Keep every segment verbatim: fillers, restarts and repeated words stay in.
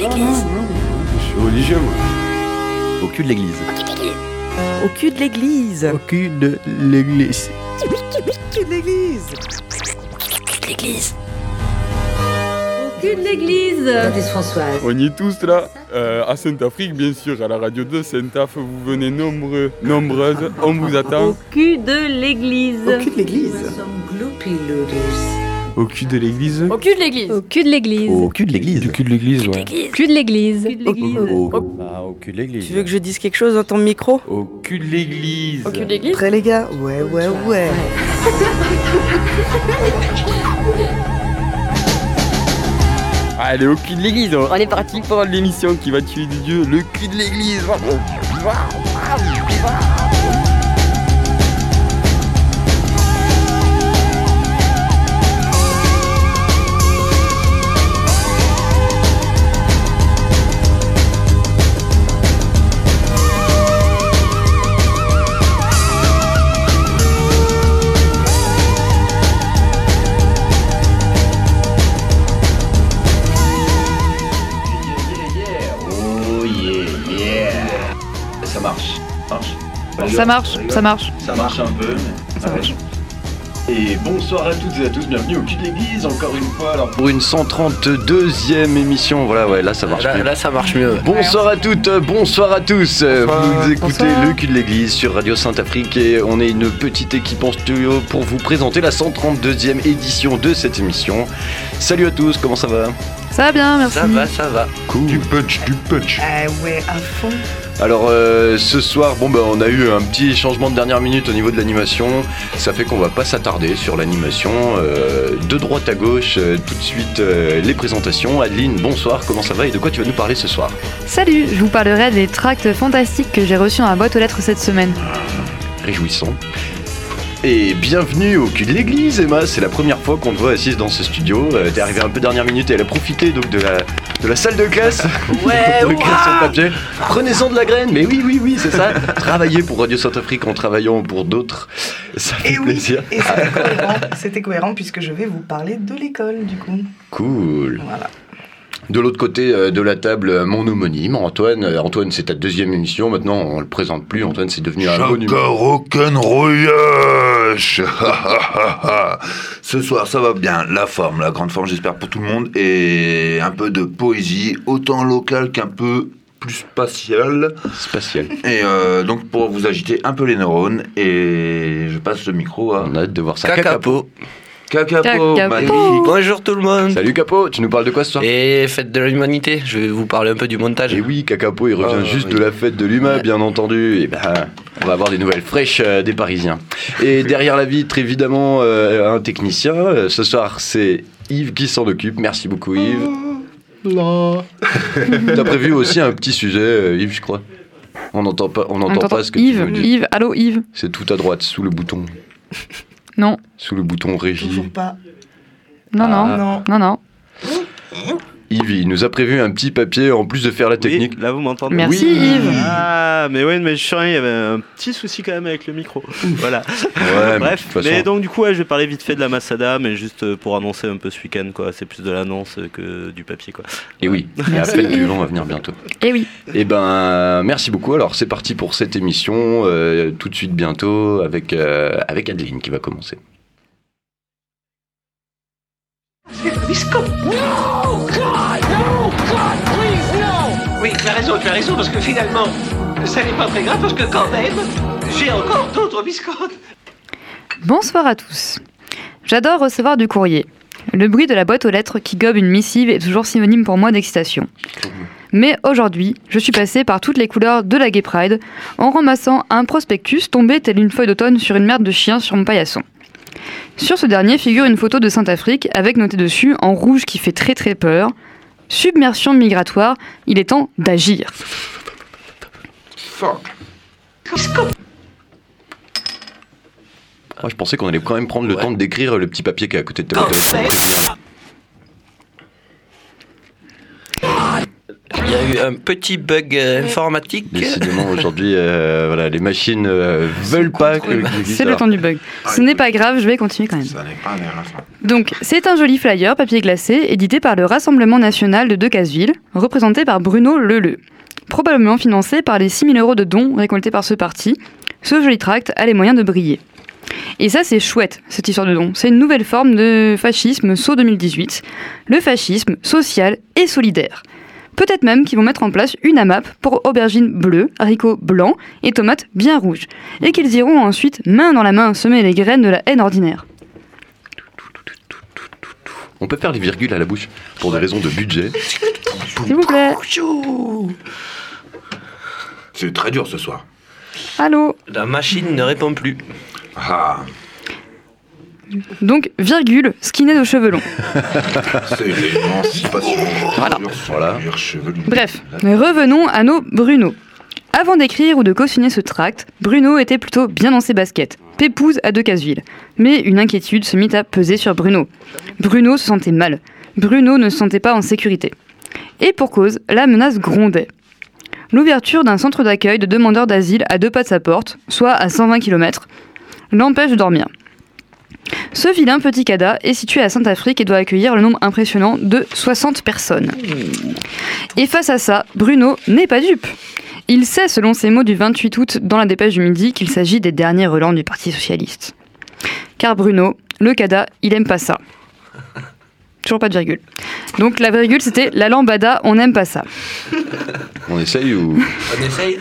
l'église. Je suis religieux, moi. Au cul de l'église. Au cul de l'église. Au cul de l'église. Au cul de l'église. Au cul de l'église. Au cul de l'église. Baptiste Françoise. On y est tous là, euh, à Saint-Afrique, bien sûr, à la radio de Saint-Af. Vous venez nombreux, nombreuses, on vous attend. Au cul de l'église. Au cul de l'église. Au cul de l'église. Au cul de l'église. Au cul de l'église. Au cul de l'église. Du cul de l'église, ouais. Cul de l'église. Cul de l'église. Au, au, bah, au cul de l'église. Tu veux que je dise quelque chose dans ton micro? Au cul de l'église. Au cul de l'église. Prêt les gars? Ouais, ouais, ouais. Allez, au cul de l'église, on est parti pour l'émission qui va tuer du dieu, le cul de l'église. Ça marche, ça marche. Ça marche un peu, mais ça marche. Et bonsoir à toutes et à tous, bienvenue au cul de l'église, encore une fois, alors pour une cent trente-deuxième émission, voilà, ouais, là ça marche Là, mieux. là, ça marche mieux. Bonsoir à toutes, bonsoir à tous, Bonsoir. vous écoutez Bonsoir. le cul de l'église sur Radio Saint-Afrique et on est une petite équipe en studio pour vous présenter la cent trente-deuxième édition de cette émission. Salut à tous, comment ça va? Ça va bien, merci. Ça va, ça va. Cool. Du punch, du punch. Ah ouais, à fond. Alors euh, ce soir, bon bah on a eu un petit changement de dernière minute au niveau de l'animation. Ça fait qu'on va pas s'attarder sur l'animation. Euh, de droite à gauche, euh, tout de suite euh, les présentations. Adeline, bonsoir, comment ça va et de quoi tu vas nous parler ce soir? Salut, je vous parlerai des tracts fantastiques que j'ai reçus dans la boîte aux lettres cette semaine. Réjouissant. Et bienvenue au cul de l'église, Emma. C'est la première fois qu'on te voit assise dans ce studio. Euh, T'es arrivée un peu dernière minute et elle a profité donc de la, de la salle de classe Ouais, pour écrire sur le papier. Prenez-en de la graine. Mais oui, oui, oui, c'est ça. Travailler pour Radio Saint-Afrique en travaillant pour d'autres, ça fait Et oui, plaisir. et c'était cohérent, c'était cohérent puisque je vais vous parler de l'école du coup. Cool. Voilà. De l'autre côté euh, de la table, euh, mon homonyme, Antoine. Euh, Antoine, c'est ta deuxième émission. Maintenant, on le présente plus. Antoine, c'est devenu un bon numéro. rock'n'rollache. Ce soir, ça va bien. La forme, la grande forme, j'espère, pour tout le monde. Et un peu de poésie, autant locale qu'un peu plus spatiale. Spatial. Et euh, donc, pour vous agiter un peu les neurones. Et je passe le micro à On a hâte de voir ça. Cacapo. Cacapo. Cacapo. Magnifique. Bonjour tout le monde. Salut Capo, tu nous parles de quoi ce soir? Et fête de l'humanité, je vais vous parler un peu du montage. Et oui, Cacapo, il revient Oh, juste oui. de la fête de l'humain, Ouais. bien entendu. Et ben, on va avoir des nouvelles fraîches euh, des Parisiens. Et derrière la vitre, évidemment, euh, un technicien. Euh, Ce soir, c'est Yves qui s'en occupe. Merci beaucoup, Yves. T'as prévu aussi un petit sujet, euh, Yves, je crois. On n'entend pas, on On n'entend t'entend. pas ce que Yves, tu nous dis. Yves, allô Yves. C'est tout à droite, sous le bouton. Non, Sous le bouton régie. Toujours pas. non, Ah. non, Non. non, non. Yves, il nous a prévu un petit papier en plus de faire la technique. Oui, là vous m'entendez? Merci Oui. Yves. Ah, mais ouais, mais je suis rien, il y avait un petit souci quand même avec le micro. Voilà. Ouais, mais Bref, de toute façon- mais donc du coup, ouais, je vais parler vite fait de la Masada, mais juste euh, pour annoncer un peu ce week-end, quoi. C'est plus de l'annonce que du papier, quoi. Et oui, et la fête du vent va venir bientôt. Eh oui. Eh ben, merci beaucoup. Alors, c'est parti pour cette émission. euh, tout de suite, bientôt, avec, euh, avec Adeline qui va commencer. Oui, tu as raison, tu as raison, parce que finalement, ça n'est pas très grave, parce que quand même, j'ai encore d'autres biscottes. Bonsoir à tous. J'adore recevoir du courrier. Le bruit de la boîte aux lettres qui gobe une missive est toujours synonyme pour moi d'excitation. Mais aujourd'hui, je suis passée par toutes les couleurs de la Gay Pride en ramassant un prospectus tombé tel une feuille d'automne sur une merde de chien sur mon paillasson. Sur ce dernier figure une photo de Saint-Afrique avec noté dessus en rouge qui fait très très peur « Submersion migratoire, il est temps d'agir ». Moi, je pensais qu'on allait quand même prendre le temps de décrire le petit papier qui est à côté de ta boîte aux lettres. y a eu un petit bug euh, informatique. Décidément, aujourd'hui, euh, voilà, les machines euh, veulent pas que... C'est le temps du bug. Ce n'est pas grave, je vais continuer quand même. Ça n'est pas un erreur, ça. Donc, c'est un joli flyer papier glacé édité par le Rassemblement national de Decazeville, représenté par Bruno Leleu. Probablement financé par les six mille euros de dons récoltés par ce parti, ce joli tract a les moyens de briller. Et ça, c'est chouette, cette histoire de dons. C'est une nouvelle forme de fascisme S O deux mille dix-huit, le fascisme social et solidaire. Peut-être même qu'ils vont mettre en place une AMAP pour aubergines bleues, haricots blancs et tomates bien rouges, et qu'ils iront ensuite, main dans la main, semer les graines de la haine ordinaire. On peut faire les virgules à la bouche pour des raisons de budget. S'il vous plaît. C'est très dur ce soir. Allô ? La machine ne répond plus. Ah, Donc, virgule, skinhead aux cheveux longs. c'est l'émancipation. Voilà. Voilà. Bref, revenons à nos Bruno. Avant d'écrire ou de cautionner ce tract, Bruno était plutôt bien dans ses baskets, pépouze à Decazeville. Mais une inquiétude se mit à peser sur Bruno. Bruno se sentait mal. Bruno ne se sentait pas en sécurité. Et pour cause, la menace grondait. L'ouverture d'un centre d'accueil de demandeurs d'asile à deux pas de sa porte, soit à cent vingt kilomètres, l'empêche de dormir. Ce vilain petit CADA est situé à Saint-Afrique et doit accueillir le nombre impressionnant de soixante personnes. Et face à ça, Bruno n'est pas dupe. Il sait, selon ses mots du vingt-huit août dans la dépêche du Midi, qu'il s'agit des derniers relents du Parti Socialiste. Car Bruno, le CADA, il aime pas ça. Toujours pas de virgule. Donc la virgule, c'était la lambada, on n'aime pas ça. On essaye ou... On essaye.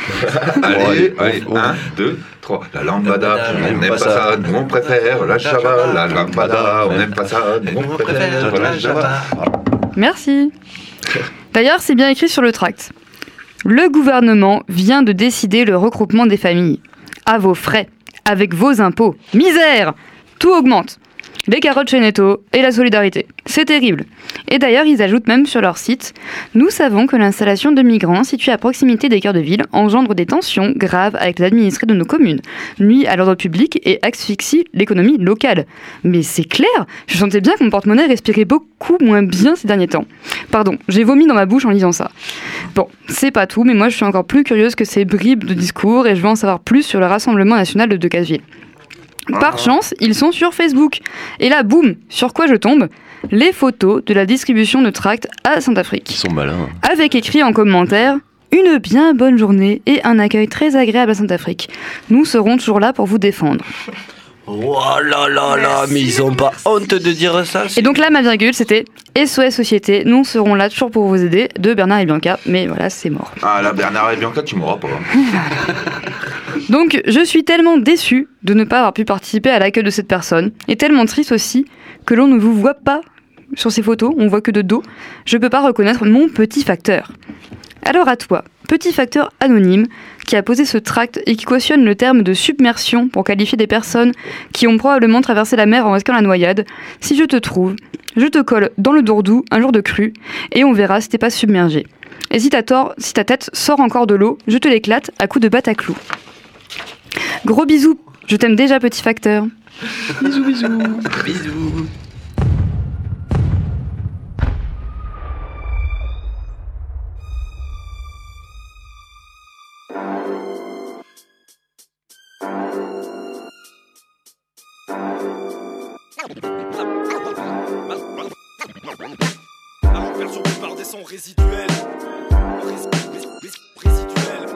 Allez, allez, un, deux, trois. La lambada, on n'aime pas ça, nous on préfère la java. La lambada, on n'aime pas ça, nous on préfère la java. Merci. D'ailleurs, c'est bien écrit sur le tract. Le gouvernement vient de décider le regroupement des familles. À vos frais, avec vos impôts. Misère ! Tout augmente. Les carottes chez Netto et la solidarité. C'est terrible. Et d'ailleurs, ils ajoutent même sur leur site « Nous savons que l'installation de migrants situés à proximité des cœurs de ville engendre des tensions graves avec les administrés de nos communes, nuit à l'ordre public et asphyxie l'économie locale. » Mais c'est clair, je sentais bien que mon porte-monnaie respirait beaucoup moins bien ces derniers temps. Pardon, j'ai vomi dans ma bouche en lisant ça. Bon, c'est pas tout, mais moi je suis encore plus curieuse que ces bribes de discours et je veux en savoir plus sur le Rassemblement national de Decazeville. Par chance, ils sont sur Facebook. Et là, boum, sur quoi je tombe ? Les photos de la distribution de tracts à Saint-Afrique. Ils sont malins. Avec écrit en commentaire « Une bien bonne journée et un accueil très agréable à Saint-Afrique. Nous serons toujours là pour vous défendre. » Oh là là là, mais ils ont pas honte de dire ça. Et donc là, ma virgule, c'était « S O S Société, nous serons là toujours pour vous aider » de Bernard et Bianca. Mais voilà, c'est mort. Ah là, Bernard et Bianca, tu m'auras pas. Donc, je suis tellement déçue de ne pas avoir pu participer à l'accueil de cette personne, et tellement triste aussi que l'on ne vous voit pas sur ces photos, on voit que de dos. Je peux pas reconnaître mon petit facteur. Alors à toi, petit facteur anonyme, qui a posé ce tract et qui cautionne le terme de submersion pour qualifier des personnes qui ont probablement traversé la mer en risquant la noyade. Si je te trouve, je te colle dans le dourdou un jour de crue, et on verra si t'es pas submergé. Et si ta, tor- si ta tête sort encore de l'eau, je te l'éclate à coups de batte à clous. Gros bisous, je t'aime déjà petit facteur. Bisous, bisous. Bisous. Alors perturbé par des sons résiduels. Rés- rés- rés- résiduels.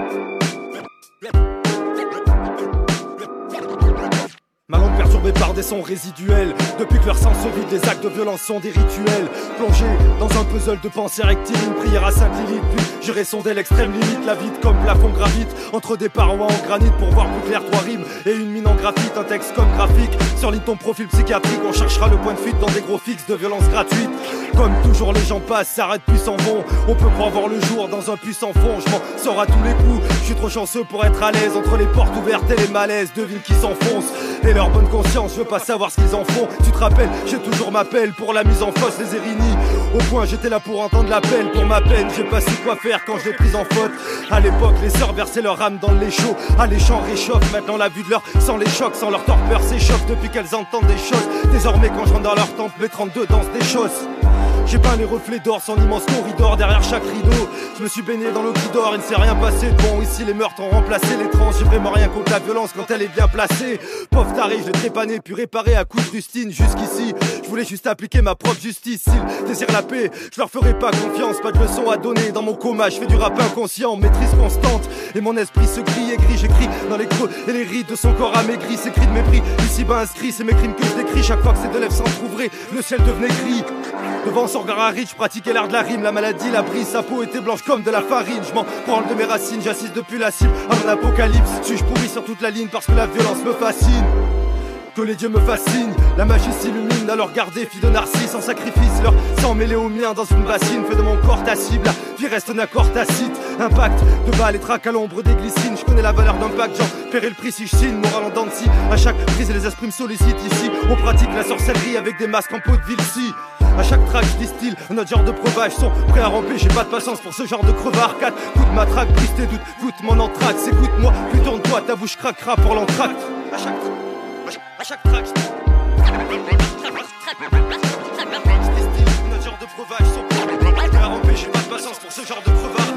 Ma langue perturbée par des sons résiduels. Depuis que leur sens se vide, des actes de violence sont des rituels. Plongé dans un puzzle de pensée rectile, une prière à Sainte Lilith. Puis j'irai sonder l'extrême limite, la vide comme plafond gravite. Entre des parois en granit pour voir plus clair, trois rimes et une mine en graphite. Un texte comme graphique, surligne ton profil psychiatrique. On cherchera le point de fuite dans des gros fixes de violence gratuite. Comme toujours les gens passent, s'arrêtent puis s'en vont. On peut croire voir le jour dans un puits sans fond. Je m'en sors à tous les coups, je suis trop chanceux pour être à l'aise. Entre les portes ouvertes et les malaises de villes qui s'enfoncent. Et leur bonne conscience, je veux pas savoir ce qu'ils en font. Tu te rappelles, j'ai toujours ma pelle pour la mise en fosse, les érignies. Au point j'étais là pour entendre l'appel pour ma peine. J'ai pas su quoi faire quand je l'ai prise en faute. À l'époque les sœurs versaient leur âme dans les chauds. Alléchant réchauffe, maintenant la vue de leur sans les chocs, sans leur torpeur s'échauffe depuis qu'elles entendent des choses. Désormais quand je rentre dans leur temple, mes trente-deux dansent des choses. J'ai peint les reflets d'or, son immense corridor derrière chaque rideau. Je me suis baigné dans l'eau qui dort, il ne s'est rien passé de bon. Ici les meurtres ont remplacé les trans. J'ai vraiment rien contre la violence quand elle est bien placée. Pauvre taré, je l'ai trépané puis réparé à coups de rustine. Jusqu'ici, je voulais juste appliquer ma propre justice. S'ils désirent la paix, je leur ferai pas confiance. Pas de leçons à donner dans mon coma, je fais du rap inconscient. Maîtrise constante, et mon esprit se grille et gris. J'écris dans les creux et les rides de son corps amaigri. Ces cris de mépris, ici-bas inscrits, c'est mes crimes que je décris. Chaque fois que ces deux lèvres s'entrouvraient, le ciel devenait gris. Devant son regard aride, je pratiquais l'art de la rime. La maladie, la brise, sa peau était blanche comme de la farine. Je m'en branle de mes racines, j'assiste depuis la cime à mon apocalypse. Suis-je pourri sur toute la ligne parce que la violence me fascine? Que les dieux me fascinent, la magie s'illumine. Alors gardez, filles de narcisse, en sacrifice leur sang mêlé au mien dans une bassine. Fait de mon corps ta cible, la vie reste un accord tacite. Impact de balles et traques à l'ombre des glycines. Je connais la valeur d'un pacte, j'en paierai le prix si je signe. Moral en dents de scie, à chaque prise les esprits me sollicitent. Ici, on pratique la sorcellerie avec des masques en peau de Vilsi. À chaque track, je distille un autre genre de breuvage. Sont prêts à ramper, j'ai pas de patience pour ce genre de crevard. Quatre coups de matraque, brise tes doutes, goûte mon entracte. Écoute-moi, plus tourne-toi, ta bouche craquera pour l'entracte. À chaque À chaque track, je distille un autre genre de breuvage. Sont prêts à ramper, j'ai pas de patience pour ce genre de crevard.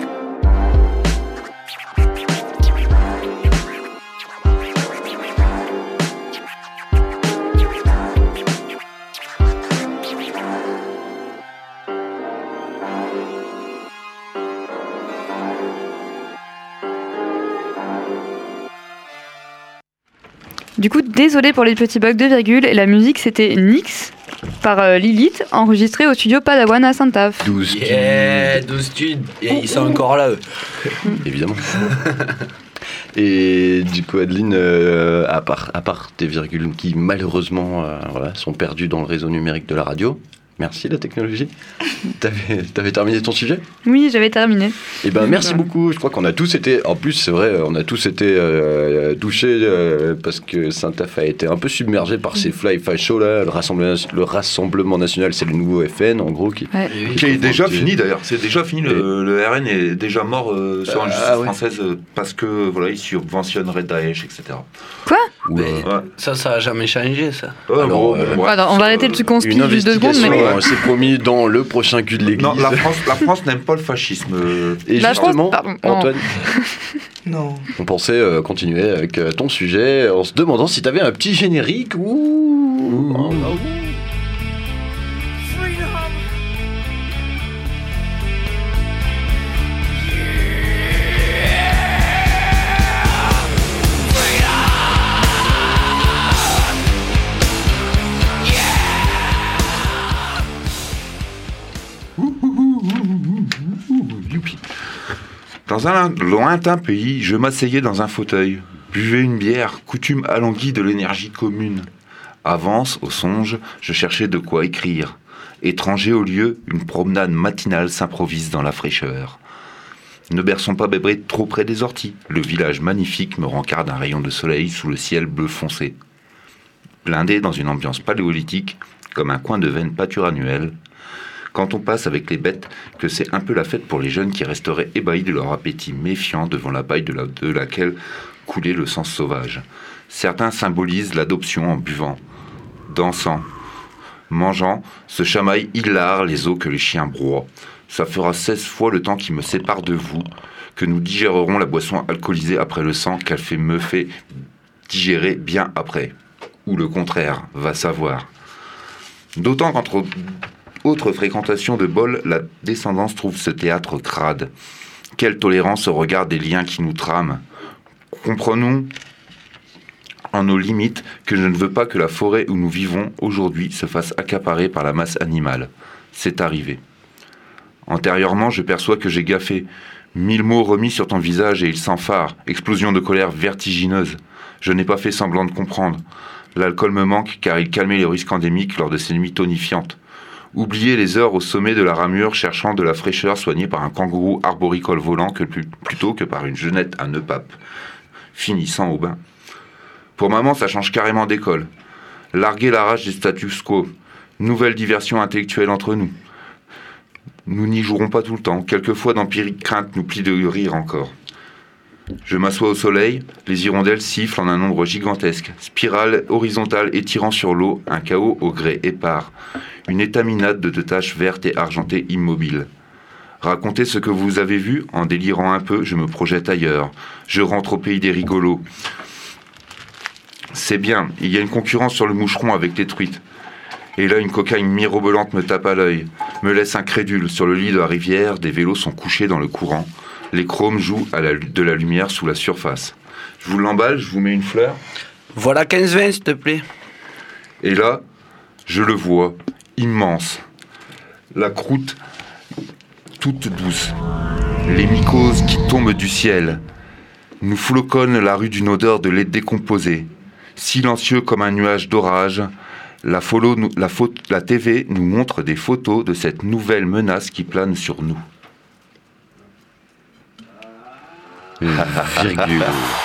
Du coup, désolé pour les petits bugs de virgule. Et la musique, c'était Nyx par euh, Lilith, enregistrée au studio Padawan à Saint-Ave. douze yeah, douze studs. Et ils sont encore là, eux. Évidemment. Et du coup, Adeline, euh, à, part, à part tes virgules qui malheureusement euh, voilà, sont perdues dans le réseau numérique de la radio, merci la technologie. T'avais, t'avais terminé ton sujet ? Oui, j'avais terminé. Eh ben merci beaucoup. Je crois qu'on a tous été, en plus c'est vrai, on a tous été euh, touchés euh, parce que Saint-Af a été un peu submergé par ces fly-fi shows là. Le rassemblement, le rassemblement national, c'est le nouveau F N en gros qui, ouais. qui, qui est déjà fini d'ailleurs. C'est déjà fini. Le, le R N est déjà mort euh, sur une justice ah, ouais. française euh, parce que voilà, il subventionnerait Daesh, et cetera. Quoi ? Mais ouais. Ça, ça a jamais changé, ça. Ouais, Alors, bon, euh, ouais. Alors, on va arrêter le truc conspire juste deux secondes. Mais... euh, c'est promis dans le prochain cul de l'église. Non, la France, la France n'aime pas le fascisme. Et la justement, France, pardon, Antoine, Non. on pensait euh, continuer avec euh, ton sujet en se demandant si t'avais un petit générique ou. Ouh. Oh, oh. Dans un lointain pays, je m'asseyais dans un fauteuil, buvais une bière, coutume alanguie de l'énergie commune. Avance, au songe, je cherchais de quoi écrire. Étranger au lieu, une promenade matinale s'improvise dans la fraîcheur. Ne berçons pas Bébé trop près des orties. Le village magnifique me rencarde un rayon de soleil sous le ciel bleu foncé. Blindé dans une ambiance paléolithique, comme un coin de veine pâture annuelle, quand on passe avec les bêtes, que c'est un peu la fête pour les jeunes qui resteraient ébahis de leur appétit méfiant devant la paille de, la, de laquelle coulait le sang sauvage. Certains symbolisent l'adoption en buvant, dansant, mangeant, se chamaillent hilar les os que les chiens broient. Ça fera seize fois le temps qui me sépare de vous, que nous digérerons la boisson alcoolisée après le sang qu'elle fait me fait digérer bien après. Ou le contraire, va savoir. D'autant qu'entre autre fréquentation de bol, la descendance trouve ce théâtre crade. Quelle tolérance au regard des liens qui nous trament. Comprenons en nos limites que je ne veux pas que la forêt où nous vivons aujourd'hui se fasse accaparer par la masse animale. C'est arrivé. Antérieurement, je perçois que j'ai gaffé. Mille mots remis sur ton visage et il s'enfare. Explosion de colère vertigineuse. Je n'ai pas fait semblant de comprendre. L'alcool me manque car il calmait les risques endémiques lors de ces nuits tonifiantes. Oublier les heures au sommet de la ramure cherchant de la fraîcheur soignée par un kangourou arboricole volant que plus, plutôt que par une jeunette à nœud pape, finissant au bain. Pour maman, ça change carrément d'école. Larguer la rage des status quo. Nouvelle diversion intellectuelle entre nous. Nous n'y jouerons pas tout le temps. Quelquefois, d'empiriques craintes nous plient de rire encore. Je m'assois au soleil, les hirondelles sifflent en un nombre gigantesque, spirale horizontale étirant sur l'eau, un chaos au gré épars, une étaminade de, de taches vertes et argentées immobiles. Racontez ce que vous avez vu, en délirant un peu, je me projette ailleurs. Je rentre au pays des rigolos. C'est bien, il y a une concurrence sur le moucheron avec les truites. Et là, une cocaïne mirobolante me tape à l'œil, me laisse incrédule. Sur le lit de la rivière, des vélos sont couchés dans le courant. Les chromes jouent à la, de la lumière sous la surface. Je vous l'emballe, je vous mets une fleur. Voilà quinze vingt, s'il te plaît. Et là, je le vois, immense. La croûte toute douce. Les mycoses qui tombent du ciel. Nous floconnent la rue d'une odeur de lait décomposé. Silencieux comme un nuage d'orage, la, follow, la, la T V nous montre des photos de cette nouvelle menace qui plane sur nous. Virgule.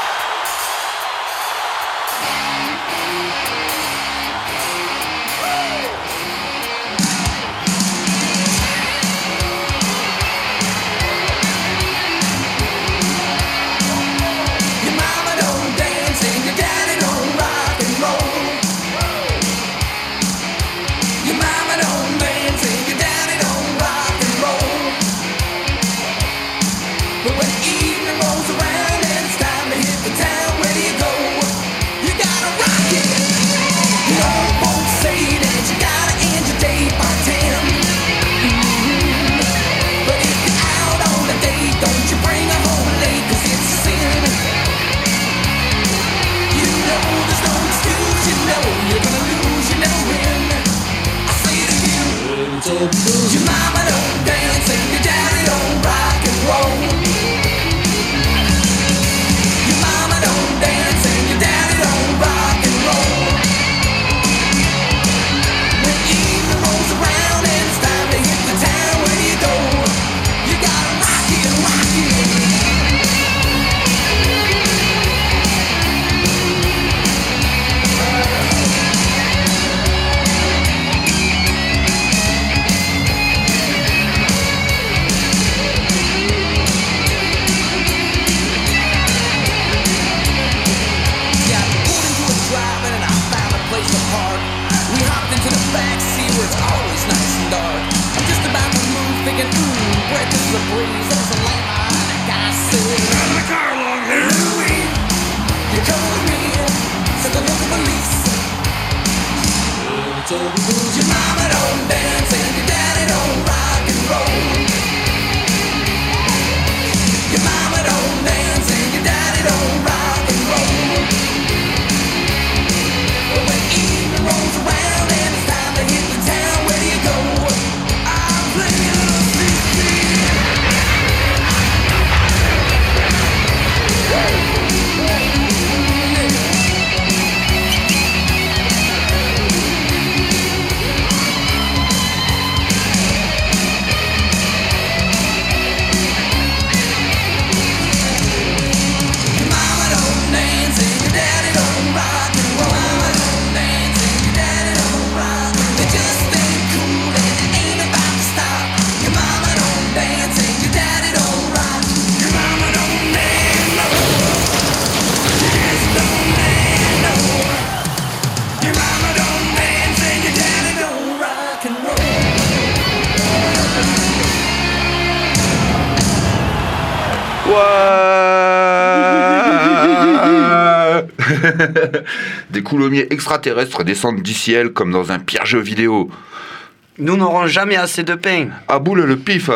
Des coulommiers extraterrestres descendent du ciel comme dans un pire jeu vidéo. Nous n'aurons jamais assez de pain. À boule le pif.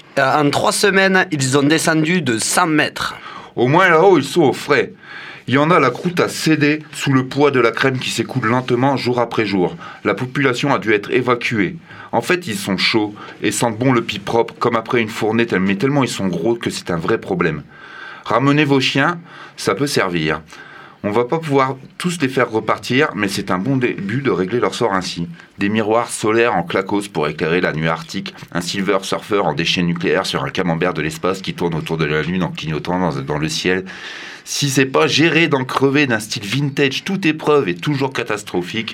En trois semaines, ils ont descendu de cent mètres. Au moins là-haut, ils sont au frais. Il y en a, la croûte a cédé sous le poids de la crème qui s'écoule lentement jour après jour. La population a dû être évacuée. En fait, ils sont chauds et sentent bon le pied propre, comme après une fournée, mais tellement ils sont gros que c'est un vrai problème. Ramenez vos chiens, ça peut servir. On va pas pouvoir tous les faire repartir, mais c'est un bon début de régler leur sort ainsi. Des miroirs solaires en clacos pour éclairer la nuit arctique, un Silver Surfer en déchets nucléaires sur un camembert de l'espace qui tourne autour de la Lune en clignotant dans, dans le ciel. Si c'est pas géré d'en crever d'un style vintage, toute épreuve est toujours catastrophique.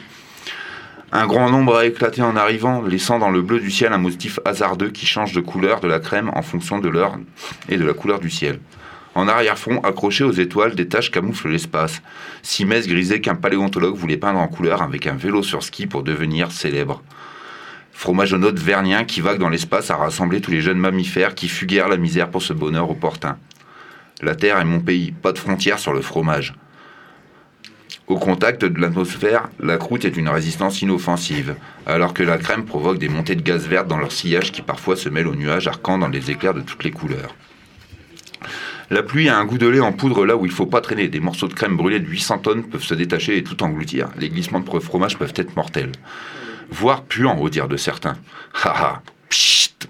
Un grand nombre a éclaté en arrivant, laissant dans le bleu du ciel un motif hasardeux qui change de couleur de la crème en fonction de l'heure et de la couleur du ciel. En arrière-fond, accrochées aux étoiles, des taches camouflent l'espace. Simès grisait qu'un paléontologue voulait peindre en couleur avec un vélo sur ski pour devenir célèbre. Fromage aux notes vernien qui vague dans l'espace a rassemblé tous les jeunes mammifères qui fuguèrent la misère pour ce bonheur opportun. La terre est mon pays, pas de frontières sur le fromage. Au contact de l'atmosphère, la croûte est une résistance inoffensive, alors que la crème provoque des montées de gaz vertes dans leur sillage qui parfois se mêlent aux nuages arquant dans des éclairs de toutes les couleurs. La pluie a un goût de lait en poudre là où il ne faut pas traîner. Des morceaux de crème brûlée de huit cents tonnes peuvent se détacher et tout engloutir. Les glissements de fromage peuvent être mortels. Voire puants, au dire de certains. Haha, pchit.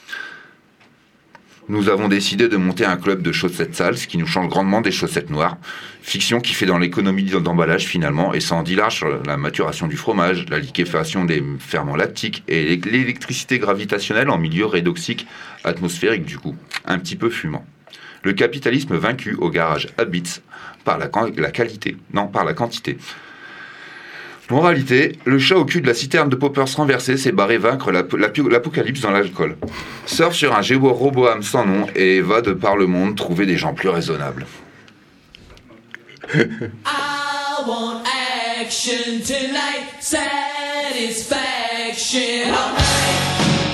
Nous avons décidé de monter un club de chaussettes sales, ce qui nous change grandement des chaussettes noires. Fiction qui fait dans l'économie d'emballage finalement, et ça en dit large sur la maturation du fromage, la liquéfaction des ferments lactiques et l'électricité gravitationnelle en milieu redoxique atmosphérique du coup, un petit peu fumant. Le capitalisme vaincu au garage Habits par la, la qualité, non par la quantité. Moralité, le chat au cul de la citerne de Poppers renversée s'est barré vaincre la, la, l'apocalypse dans l'alcool. Surfe sur un Jéroboam sans nom et va de par le monde trouver des gens plus raisonnables. I want action tonight, satisfaction all night.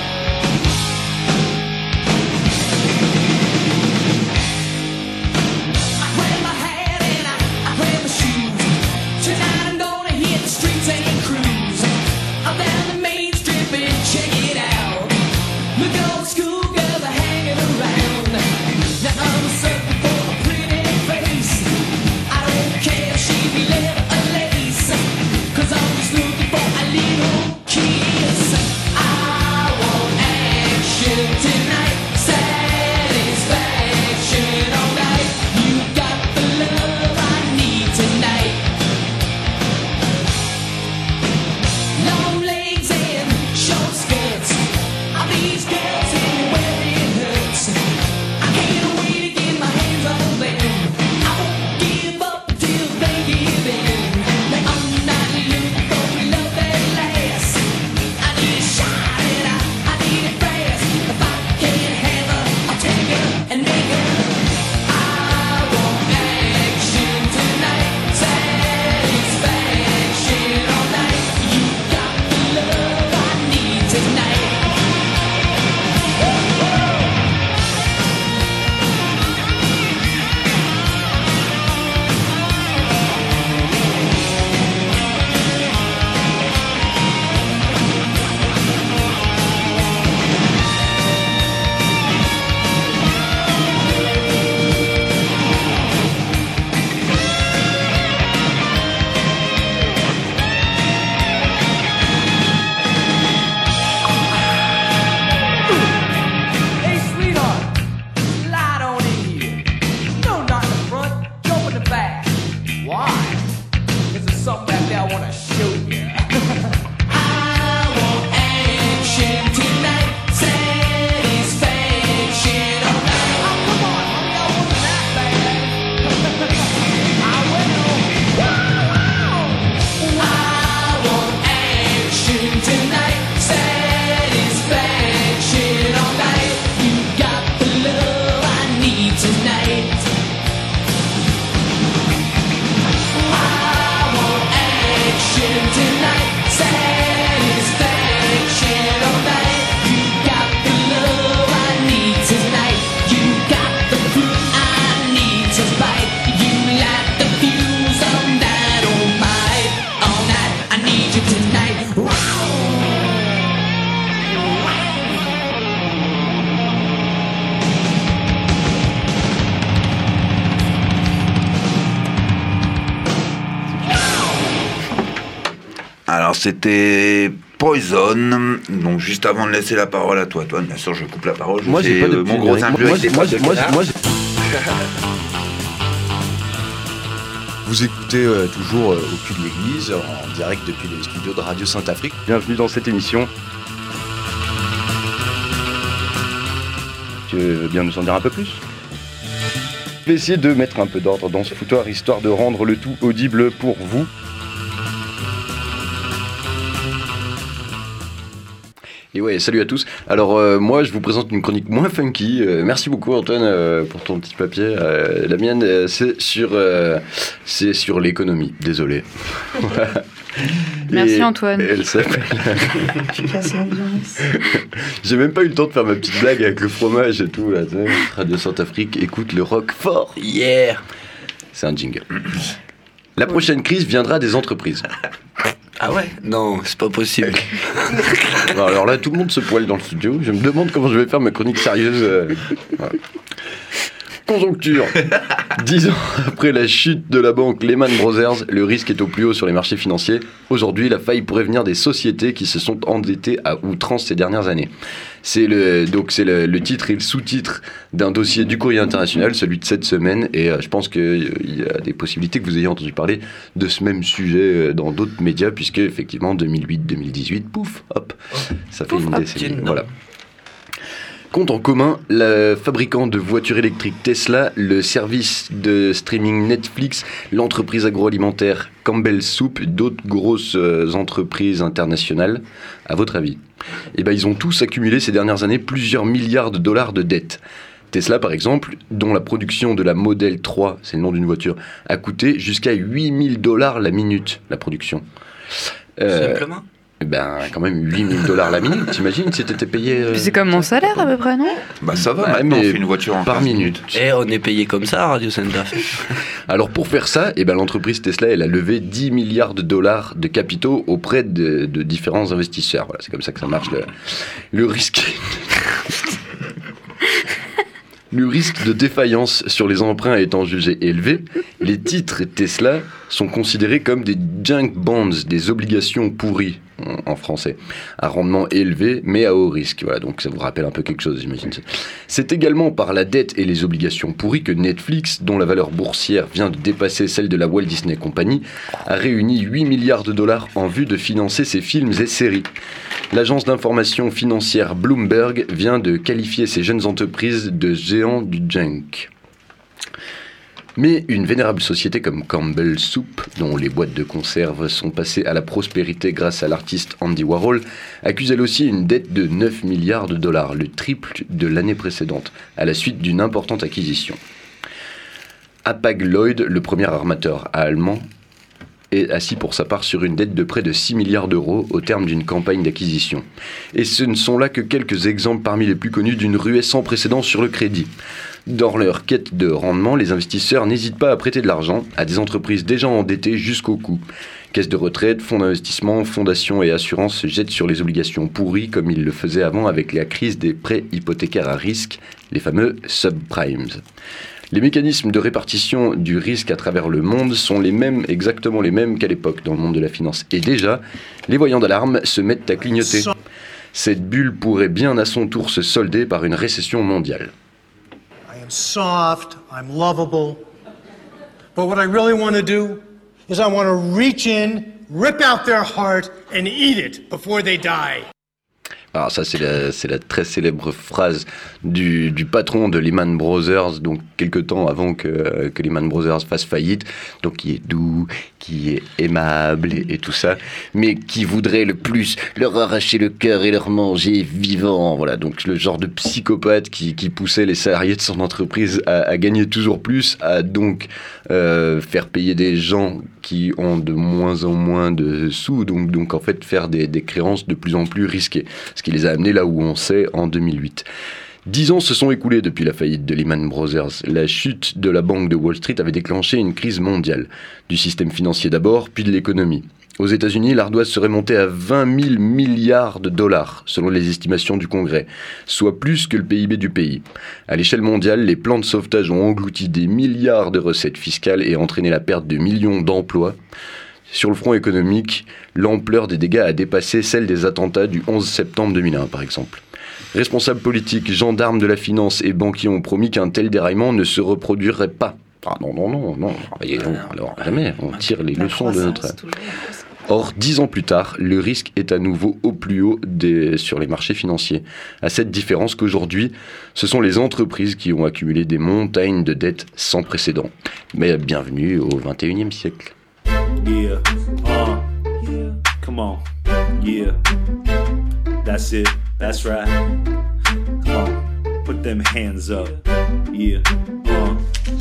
Alors c'était Poison, donc juste avant de laisser la parole à toi, toi, bien sûr je coupe la parole, je moi, fais j'ai pas de euh, mon gros imbu avec des moi, potes de moi, canard. moi, Vous écoutez euh, toujours euh, au cul de l'église, en direct depuis les studios de Radio Sainte-Afrique. Bienvenue dans cette émission. Tu veux bien nous en dire un peu plus ? Je vais essayer de mettre un peu d'ordre dans ce foutoir, histoire de rendre le tout audible pour vous. Et ouais, salut à tous. Alors euh, moi, je vous présente une chronique moins funky. Euh, merci beaucoup Antoine euh, pour ton petit papier. Euh, la mienne, euh, c'est sur, euh, c'est sur l'économie. Désolé. Merci Et Antoine. Elle s'appelle. Tu casses l'ambiance. J'ai même pas eu le temps de faire ma petite blague avec le fromage et tout là. Tu sais. Radio Centrafrique, écoute le rock fort. Yeah. C'est un jingle. La prochaine crise viendra des entreprises. Ah ouais? Non, c'est pas possible. Bon, alors là, tout le monde se poile dans le studio. Je me demande comment je vais faire ma chronique sérieuse. euh, voilà. Conjoncture. Dix ans après la chute de la banque Lehman Brothers, le risque est au plus haut sur les marchés financiers. Aujourd'hui, la faille pourrait venir des sociétés qui se sont endettées à outrance ces dernières années. C'est le, donc c'est le, le titre et le sous-titre d'un dossier du Courrier International, celui de cette semaine, et euh, je pense qu'il euh, y a des possibilités que vous ayez entendu parler de ce même sujet euh, dans d'autres médias, puisque effectivement deux mille huit deux mille dix-huit, pouf, hop, ça fait une décennie. Voilà. Compte en commun, le fabricant de voitures électriques Tesla, le service de streaming Netflix, l'entreprise agroalimentaire Campbell Soup, d'autres grosses euh, entreprises internationales. À votre avis? Eh ben, ils ont tous accumulé ces dernières années plusieurs milliards de dollars de dettes. Tesla, par exemple, dont la production de la Model trois, c'est le nom d'une voiture, a coûté jusqu'à huit mille dollars la minute, la production. Euh, Simplement Ben, quand même huit mille dollars la minute, t'imagines si t'étais payé... Euh... C'est comme mon salaire à peu près, non? Bah ça va, Ouais, maintenant on mais fait une voiture en par quinze minute. Eh, on est payé comme ça à Radio Santa Fe. Alors pour faire ça, eh ben, l'entreprise Tesla, elle a levé dix milliards de dollars de capitaux auprès de, de différents investisseurs. Voilà, c'est comme ça que ça marche. Le, le risque... Le risque de défaillance sur les emprunts étant jugé élevé, les titres Tesla sont considérés comme des junk bonds, des obligations pourries en, en français, à rendement élevé mais à haut risque. Voilà, donc ça vous rappelle un peu quelque chose, j'imagine. C'est également par la dette et les obligations pourries que Netflix, dont la valeur boursière vient de dépasser celle de la Walt Disney Company, a réuni huit milliards de dollars en vue de financer ses films et séries. L'agence d'information financière Bloomberg vient de qualifier ces jeunes entreprises de géants du junk. Mais une vénérable société comme Campbell Soup, dont les boîtes de conserve sont passées à la prospérité grâce à l'artiste Andy Warhol, accuse elle aussi une dette de neuf milliards de dollars, le triple de l'année précédente, à la suite d'une importante acquisition. Hapag-Lloyd, le premier armateur allemand, est assis pour sa part sur une dette de près de six milliards d'euros au terme d'une campagne d'acquisition. Et ce ne sont là que quelques exemples parmi les plus connus d'une ruée sans précédent sur le crédit. Dans leur quête de rendement, les investisseurs n'hésitent pas à prêter de l'argent à des entreprises déjà endettées jusqu'au cou. Caisses de retraite, fonds d'investissement, fondations et assurances se jettent sur les obligations pourries comme ils le faisaient avant avec la crise des prêts hypothécaires à risque, les fameux subprimes. Les mécanismes de répartition du risque à travers le monde sont les mêmes, exactement les mêmes qu'à l'époque dans le monde de la finance. Et déjà, les voyants d'alarme se mettent à clignoter. Cette bulle pourrait bien à son tour se solder par une récession mondiale. I am soft, I'm lovable. But what I really want to do is I want to reach in, rip out their heart and eat it before they die. Alors ça c'est la, c'est la très célèbre phrase du, du patron de Lehman Brothers, donc quelques temps avant que, que Lehman Brothers fasse faillite, donc qui est doux, qui est aimable et, et tout ça, mais qui voudrait le plus leur arracher le cœur et leur manger vivant. Voilà, donc le genre de psychopathe qui, qui poussait les salariés de son entreprise à, à gagner toujours plus, à donc euh, faire payer des gens qui ont de moins en moins de sous, donc, donc en fait faire des, des créances de plus en plus risquées. Ce qui les a amenés là où on sait en deux mille huit. Dix ans se sont écoulés depuis la faillite de Lehman Brothers. La chute de la banque de Wall Street avait déclenché une crise mondiale, du système financier d'abord, puis de l'économie. Aux États-Unis, l'ardoise serait montée à vingt mille milliards de dollars, selon les estimations du Congrès, soit plus que le P I B du pays. À l'échelle mondiale, les plans de sauvetage ont englouti des milliards de recettes fiscales et entraîné la perte de millions d'emplois. Sur le front économique, l'ampleur des dégâts a dépassé celle des attentats du onze septembre deux mille un, par exemple. Responsables politiques, gendarmes de la finance et banquiers ont promis qu'un tel déraillement ne se reproduirait pas. Ah non, non, non, non, non. Alors jamais, on tire les leçons de notre... Or, dix ans plus tard, le risque est à nouveau au plus haut des... sur les marchés financiers. À cette différence qu'aujourd'hui, ce sont les entreprises qui ont accumulé des montagnes de dettes sans précédent. Mais bienvenue au vingt et unième siècle. Yeah, uh, come on, yeah. That's it, that's right. Come on, put them hands up. Yeah, uh.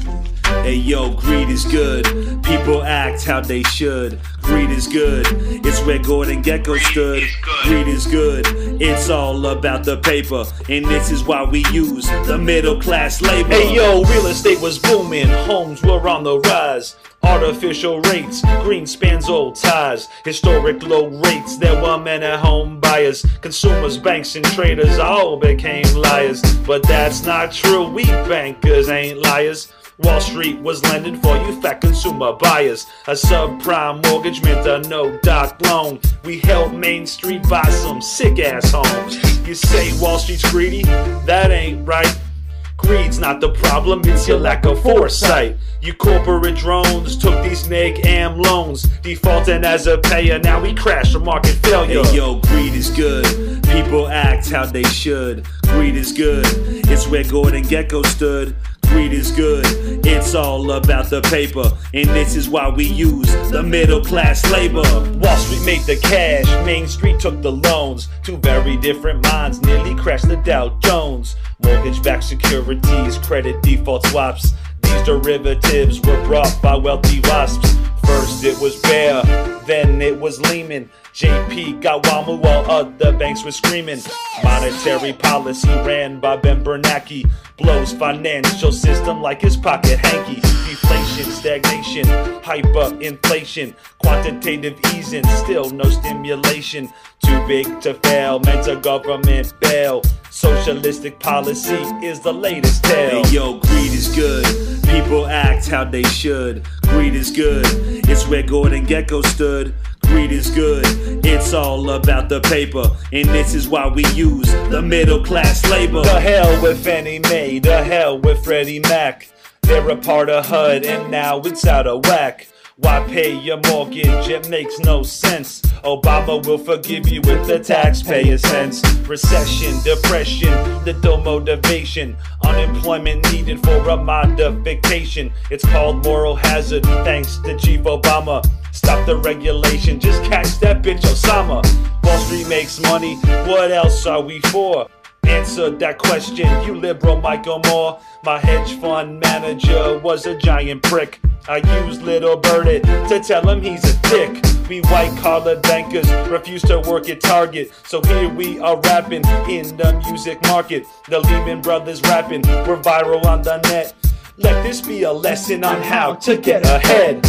Hey yo, greed is good. People act how they should. Greed is good. It's where Gordon Gekko stood. Greed is good. It's all about the paper, and this is why we use the middle class labor. Hey yo, real estate was booming. Homes were on the rise. Artificial rates, Greenspans old ties. Historic low rates, there were many home buyers. Consumers, banks, and traders all became liars. But that's not true, we bankers ain't liars. Wall Street was lending for you fat consumer buyers. A subprime mortgage meant a no-doc loan. We held Main Street by some sick-ass homes. You say Wall Street's greedy? That ain't right. Greed's not the problem, it's your lack of foresight. You corporate drones took these neg-am loans, defaulting as a payer, now we crash from market failure. Hey yo, greed is good. People act how they should. Greed is good. It's where Gordon Gekko stood. Greed is good. It's all about the paper, and this is why we use the middle class labor. Wall Street made the cash, Main Street took the loans. Two very different minds nearly crashed the Dow Jones. Mortgage-backed securities, credit default swaps. These derivatives were brought by wealthy wasps. First it was Bear, then it was Lehman. J P got Wamu while other banks were screaming. Monetary policy ran by Ben Bernanke. Blows financial system like his pocket hanky. Deflation, stagnation, hyperinflation, quantitative easing, still no stimulation. Too big to fail, meant a government bail. Socialistic policy is the latest tale. Hey yo, greed is good. People act how they should. Greed is good. It's where Gordon Gekko stood. Greed is good. It's all about the paper, and this is why we use the middle class labor. The hell with Fannie Mae, the hell with Freddie Mac. They're a part of H U D and now it's out of whack. Why pay your mortgage? It makes no sense. Obama will forgive you with the taxpayer cents. Recession, depression, little motivation. Unemployment needed for a modification. It's called moral hazard, thanks to Chief Obama. Stop the regulation, just catch that bitch Osama. Wall Street makes money, what else are we for? Answer that question, you liberal Michael Moore. My hedge fund manager was a giant prick. I used Little Birdie to tell him he's a dick. We white-collar bankers refuse to work at Target. So here we are rapping in the music market. The Lehman Brothers rapping, we're viral on the net. Let this be a lesson on how to get ahead.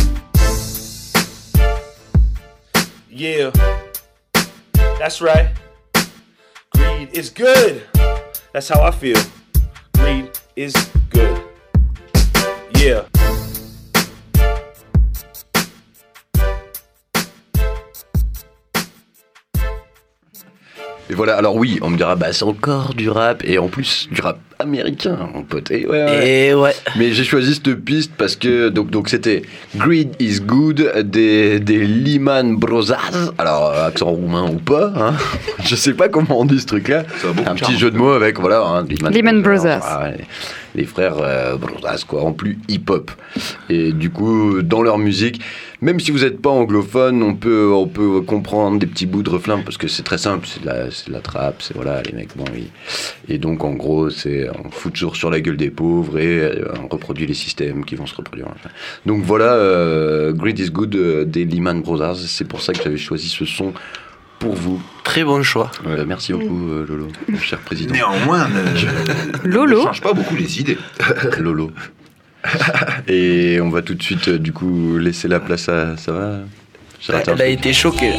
Yeah, that's right. Greed is good. That's how I feel. Greed is good. Yeah. Et voilà, alors oui, on me dira, bah c'est encore du rap, et en plus du rap américain, mon pote. Et ouais, ouais. Et ouais. Mais j'ai choisi cette piste parce que donc, donc c'était Greed is Good des, des Lehman Brothers. Alors, accent roumain ou pas, hein. Je sais pas comment on dit ce truc-là. Un petit jeu de mots avec, voilà, hein, Lehman, Lehman Brothers. Brothers. Ah, les, les frères euh, Brothers, quoi, en plus hip-hop. Et du coup, dans leur musique, même si vous n'êtes pas anglophone, on peut, on peut comprendre des petits bouts de refrain parce que c'est très simple, c'est de la, c'est de la trappe, c'est voilà, les mecs, bon, oui. Et donc, en gros, c'est on fout toujours sur la gueule des pauvres et euh, on reproduit les systèmes qui vont se reproduire. Enfin. Donc voilà, euh, Greed is Good euh, des Lehman Brothers, c'est pour ça que j'avais choisi ce son pour vous. Très bon choix. Euh, merci beaucoup, euh, Lolo, mon cher président. Néanmoins, ne, Lolo. ne change pas beaucoup les idées. Lolo. Et on va tout de suite, euh, du coup, laisser la place à... Ça va J'ai raté un Elle a truc. été choquée.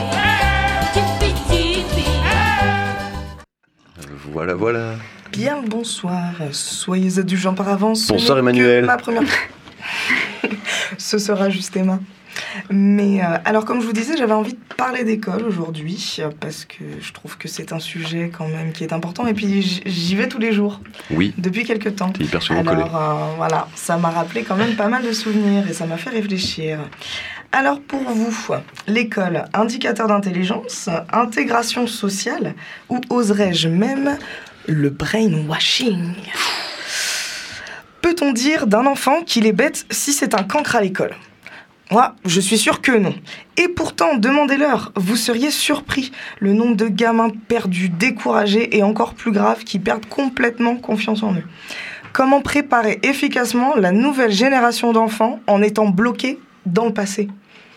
Voilà, voilà. Bien le bonsoir, soyez indulgents par avance. Ce Bonsoir, n'est que Emmanuel. Ma première... Ce sera juste Emma. Mais euh, alors, comme je vous disais, j'avais envie de parler d'école aujourd'hui euh, parce que je trouve que c'est un sujet quand même qui est important. Et puis, j- j'y vais tous les jours. Oui. Depuis quelques temps. T'es hyper souvent Alors, collé. euh, voilà, ça m'a rappelé quand même pas mal de souvenirs et ça m'a fait réfléchir. Alors, pour vous, l'école, indicateur d'intelligence, intégration sociale ou oserais-je même le brainwashing? Peut-on dire d'un enfant qu'il est bête si c'est un cancre à l'école? Moi, je suis sûre que non. Et pourtant, demandez-leur, vous seriez surpris. Le nombre de gamins perdus, découragés et encore plus grave, qui perdent complètement confiance en eux. Comment préparer efficacement la nouvelle génération d'enfants en étant bloqués dans le passé ?